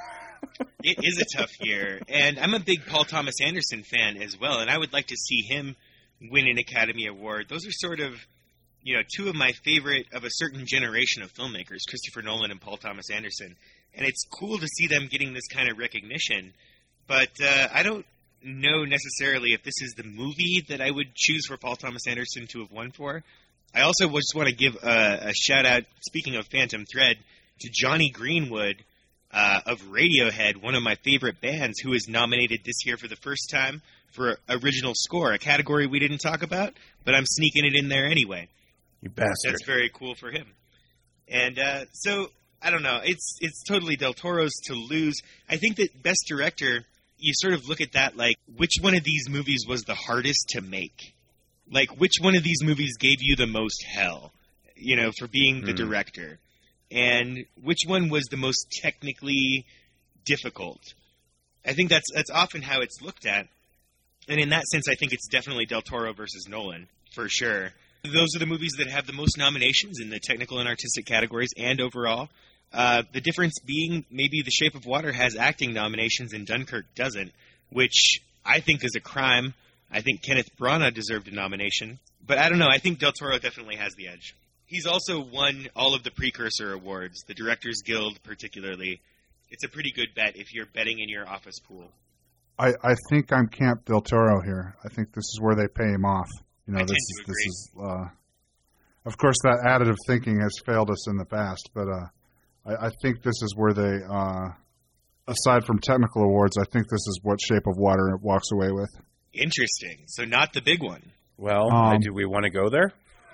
A: It is a tough year. And I'm a big Paul Thomas Anderson fan as well, and I would like to see him win an Academy Award. Those are sort of, you know, two of my favorite of a certain generation of filmmakers, Christopher Nolan and Paul Thomas Anderson. And it's cool to see them getting this kind of recognition. But uh, I don't know necessarily if this is the movie that I would choose for Paul Thomas Anderson to have won for. I also just want to give a, a shout-out, speaking of Phantom Thread, to Johnny Greenwood uh, of Radiohead, one of my favorite bands, who is nominated this year for the first time for original score, a category we didn't talk about, but I'm sneaking it in there anyway.
B: You bastard.
A: That's very cool for him. And uh, so, I don't know, it's it's totally Del Toro's to lose. I think that Best Director, you sort of look at that like, which one of these movies was the hardest to make? Like, which one of these movies gave you the most hell, you know, for being the mm. director? And which one was the most technically difficult? I think that's that's often how it's looked at. And in that sense, I think it's definitely Del Toro versus Nolan, for sure. Those are the movies that have the most nominations in the technical and artistic categories and overall. Uh, the difference being maybe The Shape of Water has acting nominations and Dunkirk doesn't, which I think is a crime. I think Kenneth Branagh deserved a nomination. But I don't know. I think Del Toro definitely has the edge. He's also won all of the precursor awards, the Directors Guild particularly. It's a pretty good bet if you're betting in your office pool.
C: I, I think I'm Camp Del Toro here. I think this is where they pay him off. You know,
A: I
C: this
A: tend
C: is
A: to agree.
C: this is. Uh, of course, that additive thinking has failed us in the past, but uh, I, I think this is where they, uh, aside from technical awards, I think this is what Shape of Water walks away with.
A: Interesting. So not the big one.
B: Well,
C: Um,
B: I, do we want to go there?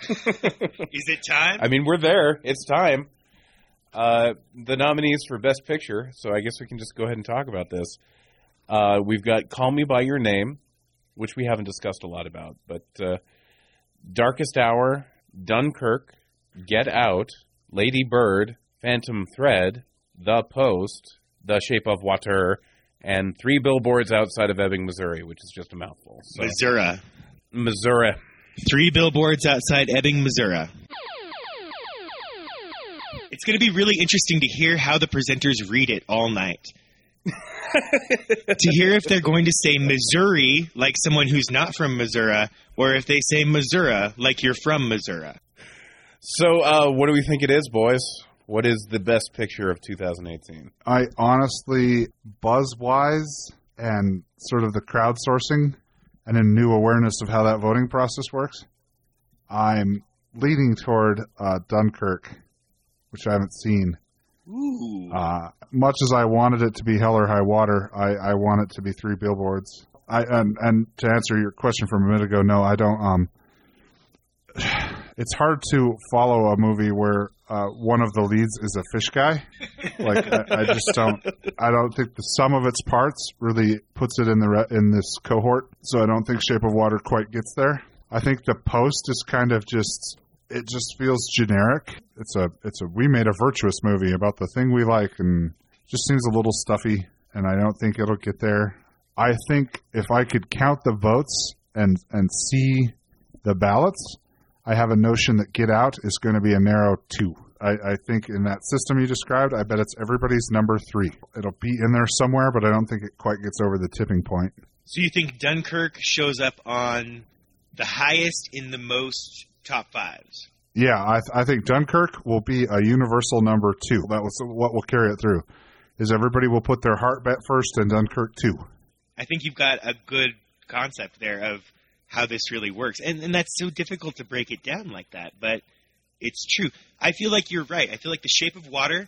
A: Is it time?
B: I mean, we're there. It's time. Uh, the nominees for Best Picture, so I guess we can just go ahead and talk about this. Uh, we've got Call Me By Your Name, which we haven't discussed a lot about, but uh, Darkest Hour, Dunkirk, Get Out, Lady Bird, Phantom Thread, The Post, The Shape of Water, and Three Billboards Outside of Ebbing, Missouri, which is just a mouthful. So.
A: Missouri.
B: Missouri.
A: Three Billboards Outside Ebbing, Missouri. It's going to be really interesting to hear how the presenters read it all night. To hear if they're going to say Missouri like someone who's not from Missouri, or if they say Missouri like you're from Missouri.
B: So, uh, what do we think it is, boys? What is the best picture of two thousand eighteen?
C: I honestly, buzz-wise and sort of the crowdsourcing and a new awareness of how that voting process works, I'm leaning toward uh, Dunkirk, which I haven't seen.
A: Ooh.
C: Uh, much as I wanted it to be Hell or High Water, I, I want it to be Three Billboards. I and, and to answer your question from a minute ago, no, I don't. Um, it's hard to follow a movie where uh, one of the leads is a fish guy. Like I, I just don't. I don't think the sum of its parts really puts it in the re- in this cohort. So I don't think Shape of Water quite gets there. I think The Post is kind of just. It just feels generic. It's a it's a we made a virtuous movie about the thing we like, and just seems a little stuffy, and I don't think it'll get there. I think if I could count the votes and and see the ballots, I have a notion that Get Out is going to be a narrow two. I, I think in that system you described, I bet it's everybody's number three. It'll be in there somewhere, but I don't think it quite gets over the tipping point.
A: So you think Dunkirk shows up on the highest in the most top fives?
C: Yeah, I, th- I think Dunkirk will be a universal number two. That was what will carry it through. Is everybody will put their heart bet first and Dunkirk two.
A: I think you've got a good concept there of how this really works. And, and that's so difficult to break it down like that, but it's true. I feel like you're right. I feel like The Shape of Water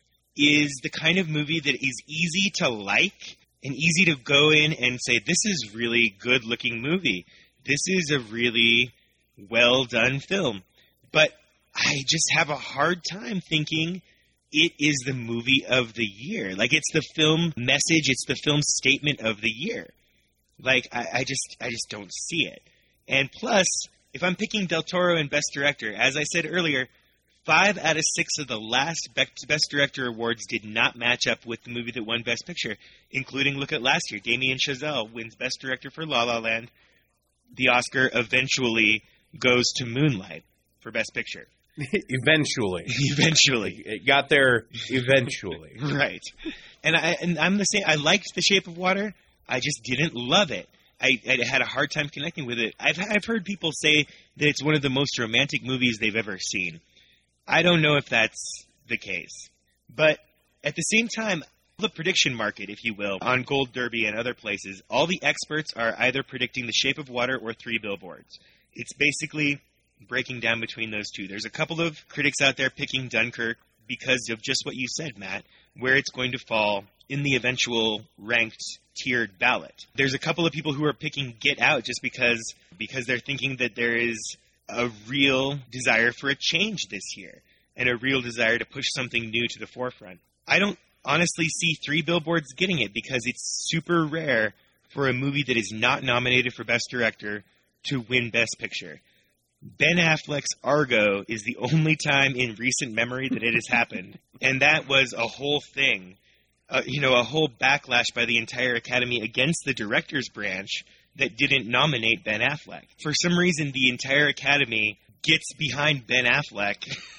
A: is the kind of movie that is easy to like and easy to go in and say, this is really good-looking movie. This is a really well-done film. But I just have a hard time thinking it is the movie of the year. Like, it's the film message, it's the film statement of the year. Like, I, I just I just don't see it. And plus, if I'm picking Del Toro in Best Director, as I said earlier, five out of six of the last Best Director awards did not match up with the movie that won Best Picture, including, look at last year, Damien Chazelle wins Best Director for La La Land. The Oscar eventually goes to Moonlight for Best Picture.
B: Eventually.
A: Eventually.
B: It got there eventually.
A: Right. And, I, and I'm the same. I liked The Shape of Water. I just didn't love it. I, I had a hard time connecting with it. I've, I've heard people say that it's one of the most romantic movies they've ever seen. I don't know if that's the case. But at the same time, the prediction market, if you will, on Gold Derby and other places, all the experts are either predicting The Shape of Water or Three Billboards. It's basically breaking down between those two. There's a couple of critics out there picking Dunkirk because of just what you said, Matt, where it's going to fall in the eventual ranked tiered ballot. There's a couple of people who are picking Get Out just because because they're thinking that there is a real desire for a change this year and a real desire to push something new to the forefront. I don't honestly see Three Billboards getting it because it's super rare for a movie that is not nominated for Best Director to win Best Picture. Ben Affleck's Argo is the only time in recent memory that it has happened, and that was a whole thing. Uh, you know, a whole backlash by the entire Academy against the director's branch that didn't nominate Ben Affleck. For some reason, the entire Academy gets behind Ben Affleck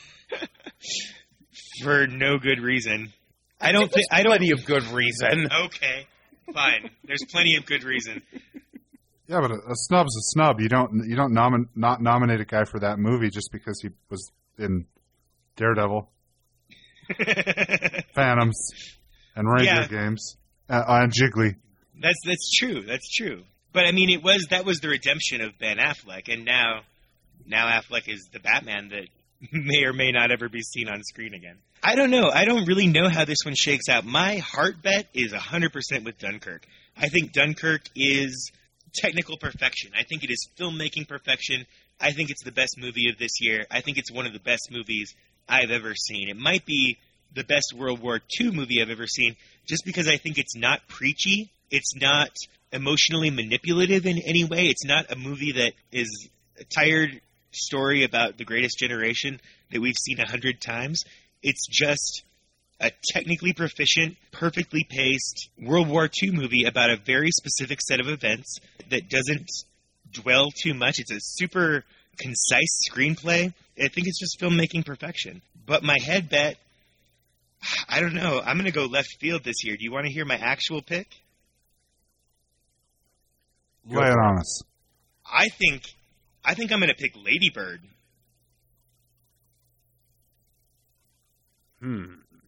A: for no good reason. I don't think I don't
B: plenty of good reason.
A: Okay, fine. There's plenty of good reason.
C: Yeah, but a, a snub's a snub. You don't you don't nomin, not nominate a guy for that movie just because he was in Daredevil, Phantoms, and Ranger
A: Yeah.
C: Games, uh, and Jiggly.
A: That's that's true. That's true. But I mean, it was that was the redemption of Ben Affleck, and now now Affleck is the Batman that may or may not ever be seen on screen again. I don't know. I don't really know how this one shakes out. My heart bet is one hundred percent with Dunkirk. I think Dunkirk is technical perfection. I think it is filmmaking perfection. I think it's the best movie of this year. I think it's one of the best movies I've ever seen. It might be the best World War Two movie I've ever seen just because I think it's not preachy. It's not emotionally manipulative in any way. It's not a movie that is a tired story about the greatest generation that we've seen a hundred times. It's just a technically proficient, perfectly paced World War Two movie about a very specific set of events that doesn't dwell too much. It's a super concise screenplay. I think it's just filmmaking perfection. But my head bet, I don't know. I'm going to go left field this year. Do you want to hear my actual pick?
C: Lay it on us.
A: I think, I think I'm going to pick Lady Bird.
B: Hmm.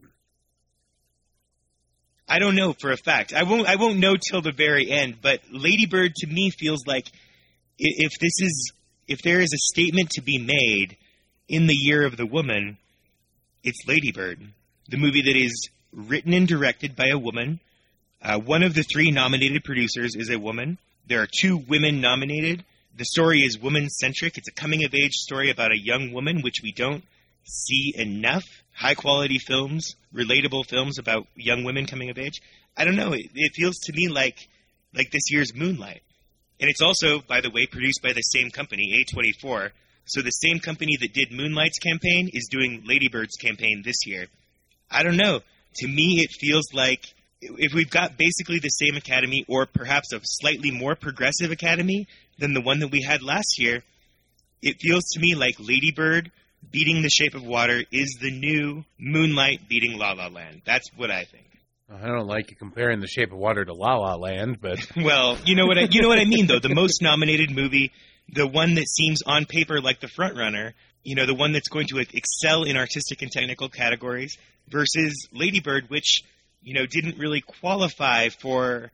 A: I don't know for a fact. I won't. I won't know till the very end. But Lady Bird to me feels like i- if this is, if there is a statement to be made in the year of the woman, it's Lady Bird, the movie that is written and directed by a woman. Uh, one of the three nominated producers is a woman. There are two women nominated. The story is woman-centric. It's a coming-of-age story about a young woman, which we don't see enough. High-quality films, relatable films about young women coming of age. I don't know. It, it feels to me like like this year's Moonlight. And it's also, by the way, produced by the same company, A twenty-four. So the same company that did Moonlight's campaign is doing Lady Bird's campaign this year. I don't know. To me, it feels like if we've got basically the same Academy or perhaps a slightly more progressive Academy than the one that we had last year, it feels to me like Lady Bird beating The Shape of Water is the new Moonlight beating La La Land. That's what I think.
B: I don't like you comparing The Shape of Water to La La Land, but
A: Well, you know what I, you know what I mean, though. The most nominated movie, the one that seems on paper like the front runner, you know, the one that's going to excel in artistic and technical categories, versus Lady Bird, which, you know, didn't really qualify for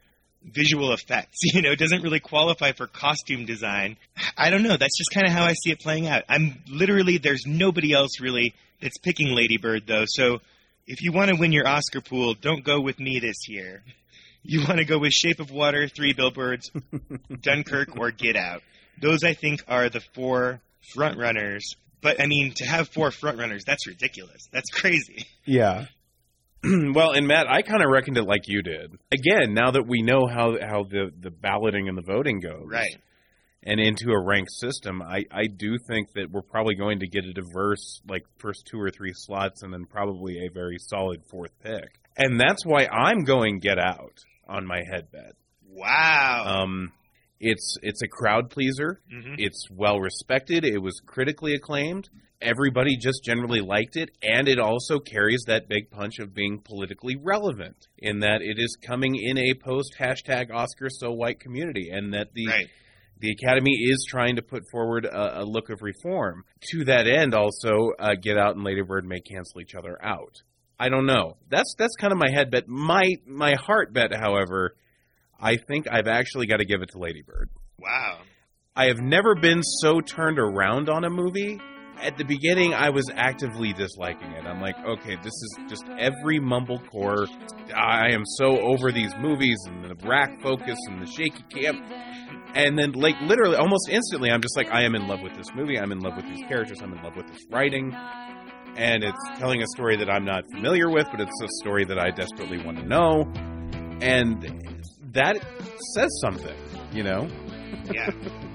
A: visual effects. You know, it doesn't really qualify for costume design. I don't know. That's just kind of how I see it playing out. I'm literally, there's nobody else really that's picking Lady Bird, though. So if you want to win your Oscar pool, don't go with me this year. You want to go with Shape of Water, Three Billboards, Dunkirk, or Get Out. Those, I think, are the four frontrunners. But, I mean, to have four frontrunners, that's ridiculous. That's crazy.
B: Yeah. Well, and Matt, I kind of reckoned it like you did. Again, now that we know how how the, the balloting and the voting goes.
A: Right.
B: And into a ranked system, I, I do think that we're probably going to get a diverse, like, first two or three slots and then probably a very solid fourth pick. And that's why I'm going Get Out on my head bet.
A: Wow.
B: Um, it's it's a crowd pleaser.
A: Mm-hmm.
B: It's well respected. It was critically acclaimed. Everybody just generally liked it, and it also carries that big punch of being politically relevant in that it is coming in a post hashtag Oscar so white community, and that the
A: right.
B: the Academy is trying to put forward a, a look of reform. To that end, also, uh, Get Out and Lady Bird may cancel each other out. I don't know. That's that's kind of my head bet. My my heart bet, however, I think I've actually got to give it to Lady Bird.
A: Wow. I
B: have never been so turned around on a movie. At the beginning, I was actively disliking it. I'm like, okay, this is just every mumblecore. I am so over these movies and the rack focus and the shaky cam. And then, like, literally, almost instantly, I'm just like, I am in love with this movie. I'm in love with these characters. I'm in love with this writing. And it's telling a story that I'm not familiar with, but it's a story that I desperately want to know. And that says something, you know?
A: Yeah.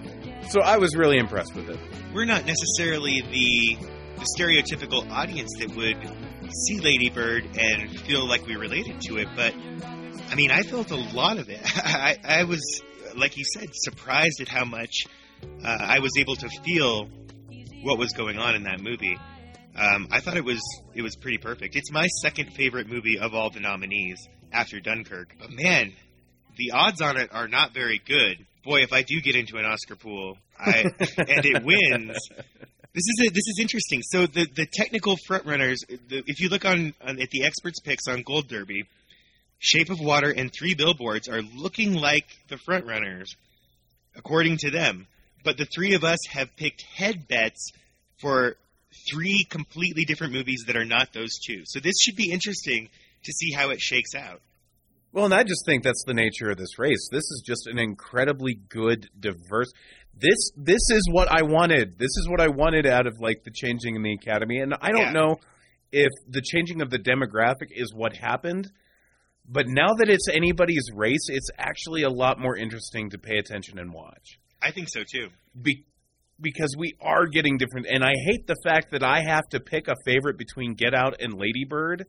B: So I was really impressed with it.
A: We're not necessarily the, the stereotypical audience that would see Lady Bird and feel like we related to it, but, I mean, I felt a lot of it. I, I was, like you said, surprised at how much uh, I was able to feel what was going on in that movie. Um, I thought it was it was pretty perfect. It's my second favorite movie of all the nominees after Dunkirk. But man, the odds on it are not very good. Boy, if I do get into an Oscar pool, I and it wins, this is a, this is interesting. So the the technical frontrunners, the, if you look on, on at the experts' picks on Gold Derby, Shape of Water and Three Billboards are looking like the frontrunners, according to them. But the three of us have picked head bets for three completely different movies that are not those two. So this should be interesting to see how it shakes out.
B: Well, and I just think that's the nature of this race. This is just an incredibly good, diverse... This this is what I wanted. This is what I wanted out of, like, the changing in the Academy. And I don't
A: yeah.
B: know if the changing of the demographic is what happened, but now that it's anybody's race, it's actually a lot more interesting to pay attention and watch.
A: I think so, too.
B: Be- because we are getting different... And I hate the fact that I have to pick a favorite between Get Out and Lady Bird,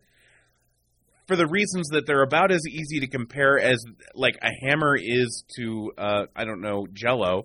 B: for the reasons that they're about as easy to compare as, like, a hammer is to, uh, I don't know, Jell-O.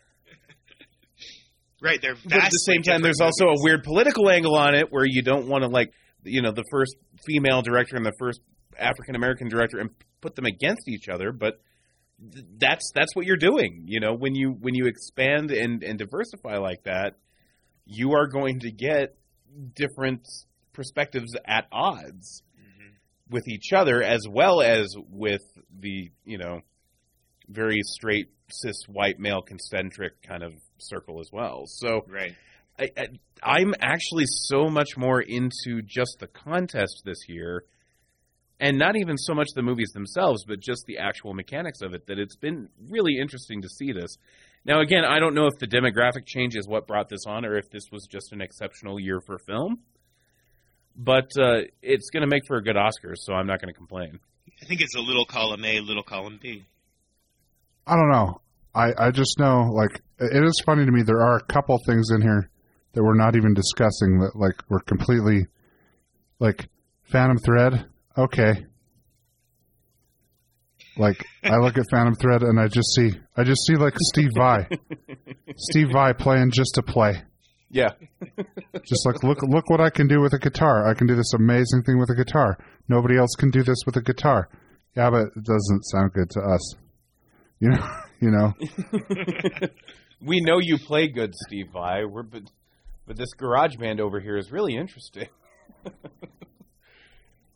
A: Right, they're
B: But at the same time, there's
A: movies.
B: also a weird political angle on it where you don't want to, like, you know, the first female director and the first African-American director and put them against each other, but th- that's that's what you're doing, you know, when you when you expand and, and diversify like that, you are going to get different perspectives at odds with each other, as well as with the, you know, very straight, cis, white, male, concentric kind of circle as well. So
A: right.
B: I, I, I'm actually so much more into just the contest this year, and not even so much the movies themselves, but just the actual mechanics of it, that it's been really interesting to see this. Now, again, I don't know if the demographic change is what brought this on, or if this was just an exceptional year for film. But uh, it's going to make for a good Oscar, so I'm not going to complain.
A: I think it's a little column A, little column B.
C: I don't know. I, I just know, like, it is funny to me. There are a couple things in here that we're not even discussing that, like, we're completely, like, Phantom Thread, okay. Like, I look at Phantom Thread and I just see, I just see, like, Steve Vai. Steve Vai playing just to play.
B: Yeah.
C: Just like, look look what I can do with a guitar. I can do this amazing thing with a guitar. Nobody else can do this with a guitar. Yeah, but it doesn't sound good to us. You know? You know?
B: We know you play good, Steve Vai, We're, but, but this garage band over here is really interesting.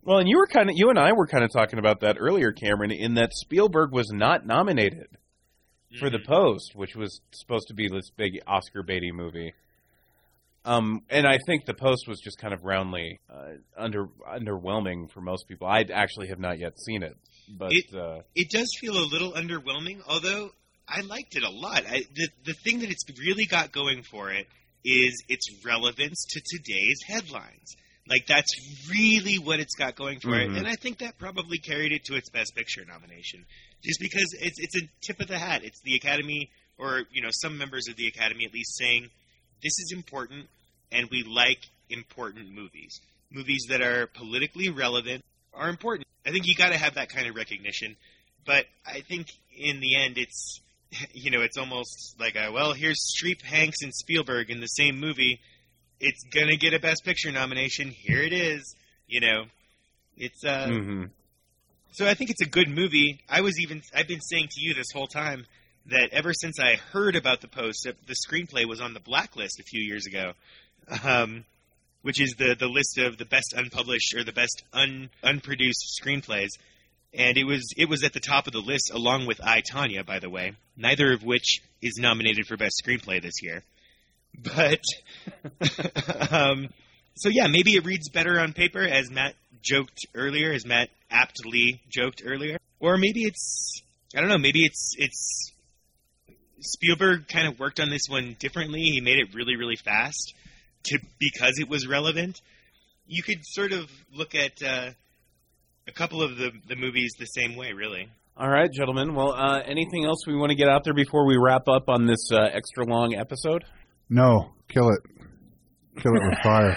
B: Well, and you were kind of, you and I were kind of talking about that earlier, Cameron, in that Spielberg was not nominated mm-hmm. for The Post, which was supposed to be this big Oscar baity movie. Um, and I think The Post was just kind of roundly uh, under underwhelming for most people. I actually have not yet seen it, but
A: it,
B: uh,
A: it does feel a little underwhelming. Although I liked it a lot. I, the the thing that it's really got going for it is its relevance to today's headlines. Like, that's really what it's got going for mm-hmm. it. And I think that probably carried it to its Best Picture nomination. Just because it's it's a tip of the hat. It's the Academy, or, you know, some members of the Academy at least saying, this is important, and we like important movies. Movies that are politically relevant are important. I think you got to have that kind of recognition. But I think in the end, it's, you know, it's almost like, a, well, here's Streep, Hanks, and Spielberg in the same movie. It's going to get a Best Picture nomination. Here it is. You know, it's, uh,
B: mm-hmm.
A: so I think it's a good movie. I was even, I've been saying to you this whole time that ever since I heard about The Post, the screenplay was on the Blacklist a few years ago, um, which is the, the list of the best unpublished or the best un, unproduced screenplays. And it was, it was at the top of the list along with I, Tonya, by the way, neither of which is nominated for Best Screenplay this year. But, um, so yeah, maybe it reads better on paper, as Matt joked earlier, as Matt aptly joked earlier. Or maybe it's, I don't know, maybe it's, it's, Spielberg kind of worked on this one differently. He made it really, really fast to, because it was relevant. You could sort of look at, uh, a couple of the, the movies the same way, really.
B: All right, gentlemen. Well, uh, anything else we want to get out there before we wrap up on this uh, extra long episode?
C: No, kill it. Kill it with fire.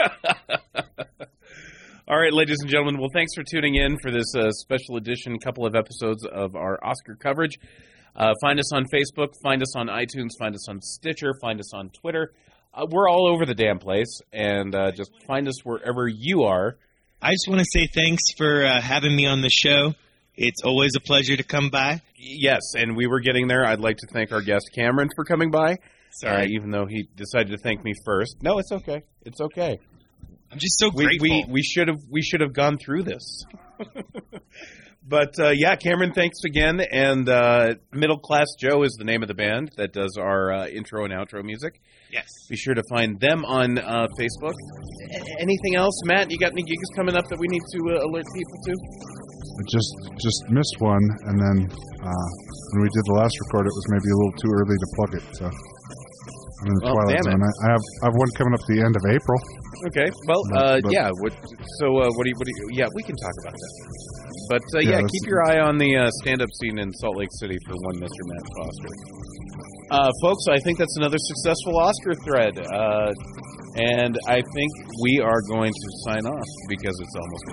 B: All right, ladies and gentlemen. Well, thanks for tuning in for this uh, special edition, couple of episodes of our Oscar coverage. Uh, find us on Facebook, find us on iTunes, find us on Stitcher, find us on Twitter. Uh, we're all over the damn place, and uh, just find us wherever you are.
A: I just want to say thanks for uh, having me on the show. It's always a pleasure to come by.
B: Yes, and we were getting there. I'd like to thank our guest, Cameron, for coming by.
A: Sorry.
B: Uh, even though he decided to thank me first. No, it's okay. It's okay.
A: I'm just so
B: we,
A: grateful.
B: We we should have we should have gone through this. But, uh, yeah, Cameron, thanks again. And uh, Middle Class Joe is the name of the band that does our uh, intro and outro music.
A: Yes.
B: Be sure to find them on uh, Facebook. A- anything else, Matt? You got any gigs coming up that we need to uh, alert people to?
C: I just just missed one, and then uh, when we did the last record, it was maybe a little too early to plug it. So I'm in the
B: well,
C: twilight
B: damn
C: zone.
B: it.
C: I, I have I have one coming up at the end of April.
B: Okay. Well,
C: but,
B: uh,
C: but,
B: yeah. What, so uh, what do you? What do you? Yeah, we can talk about that. But uh, yeah,
C: yeah
B: keep your eye on the uh, stand-up scene in Salt Lake City for one Mister Matt Foster. Uh, folks, I think that's another successful Oscar thread. Uh, and I think we are going to sign off because it's almost...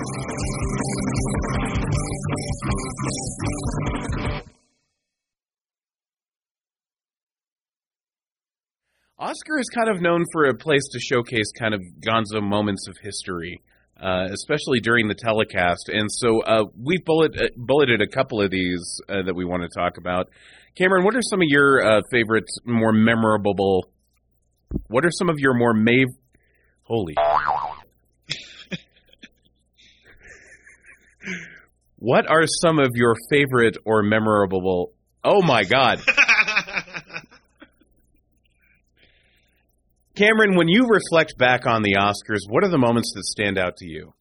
B: Oscar is kind of known for a place to showcase kind of gonzo moments of history. Uh, especially during the telecast. And so uh, we've bullet, uh, bulleted a couple of these uh, that we want to talk about. Cameron, what are some of your uh, favorite, more memorable... What are some of your more... Mav- Holy... What are some of your favorite or memorable... Oh, my God. Cameron, when you reflect back on the Oscars, what are the moments that stand out to you?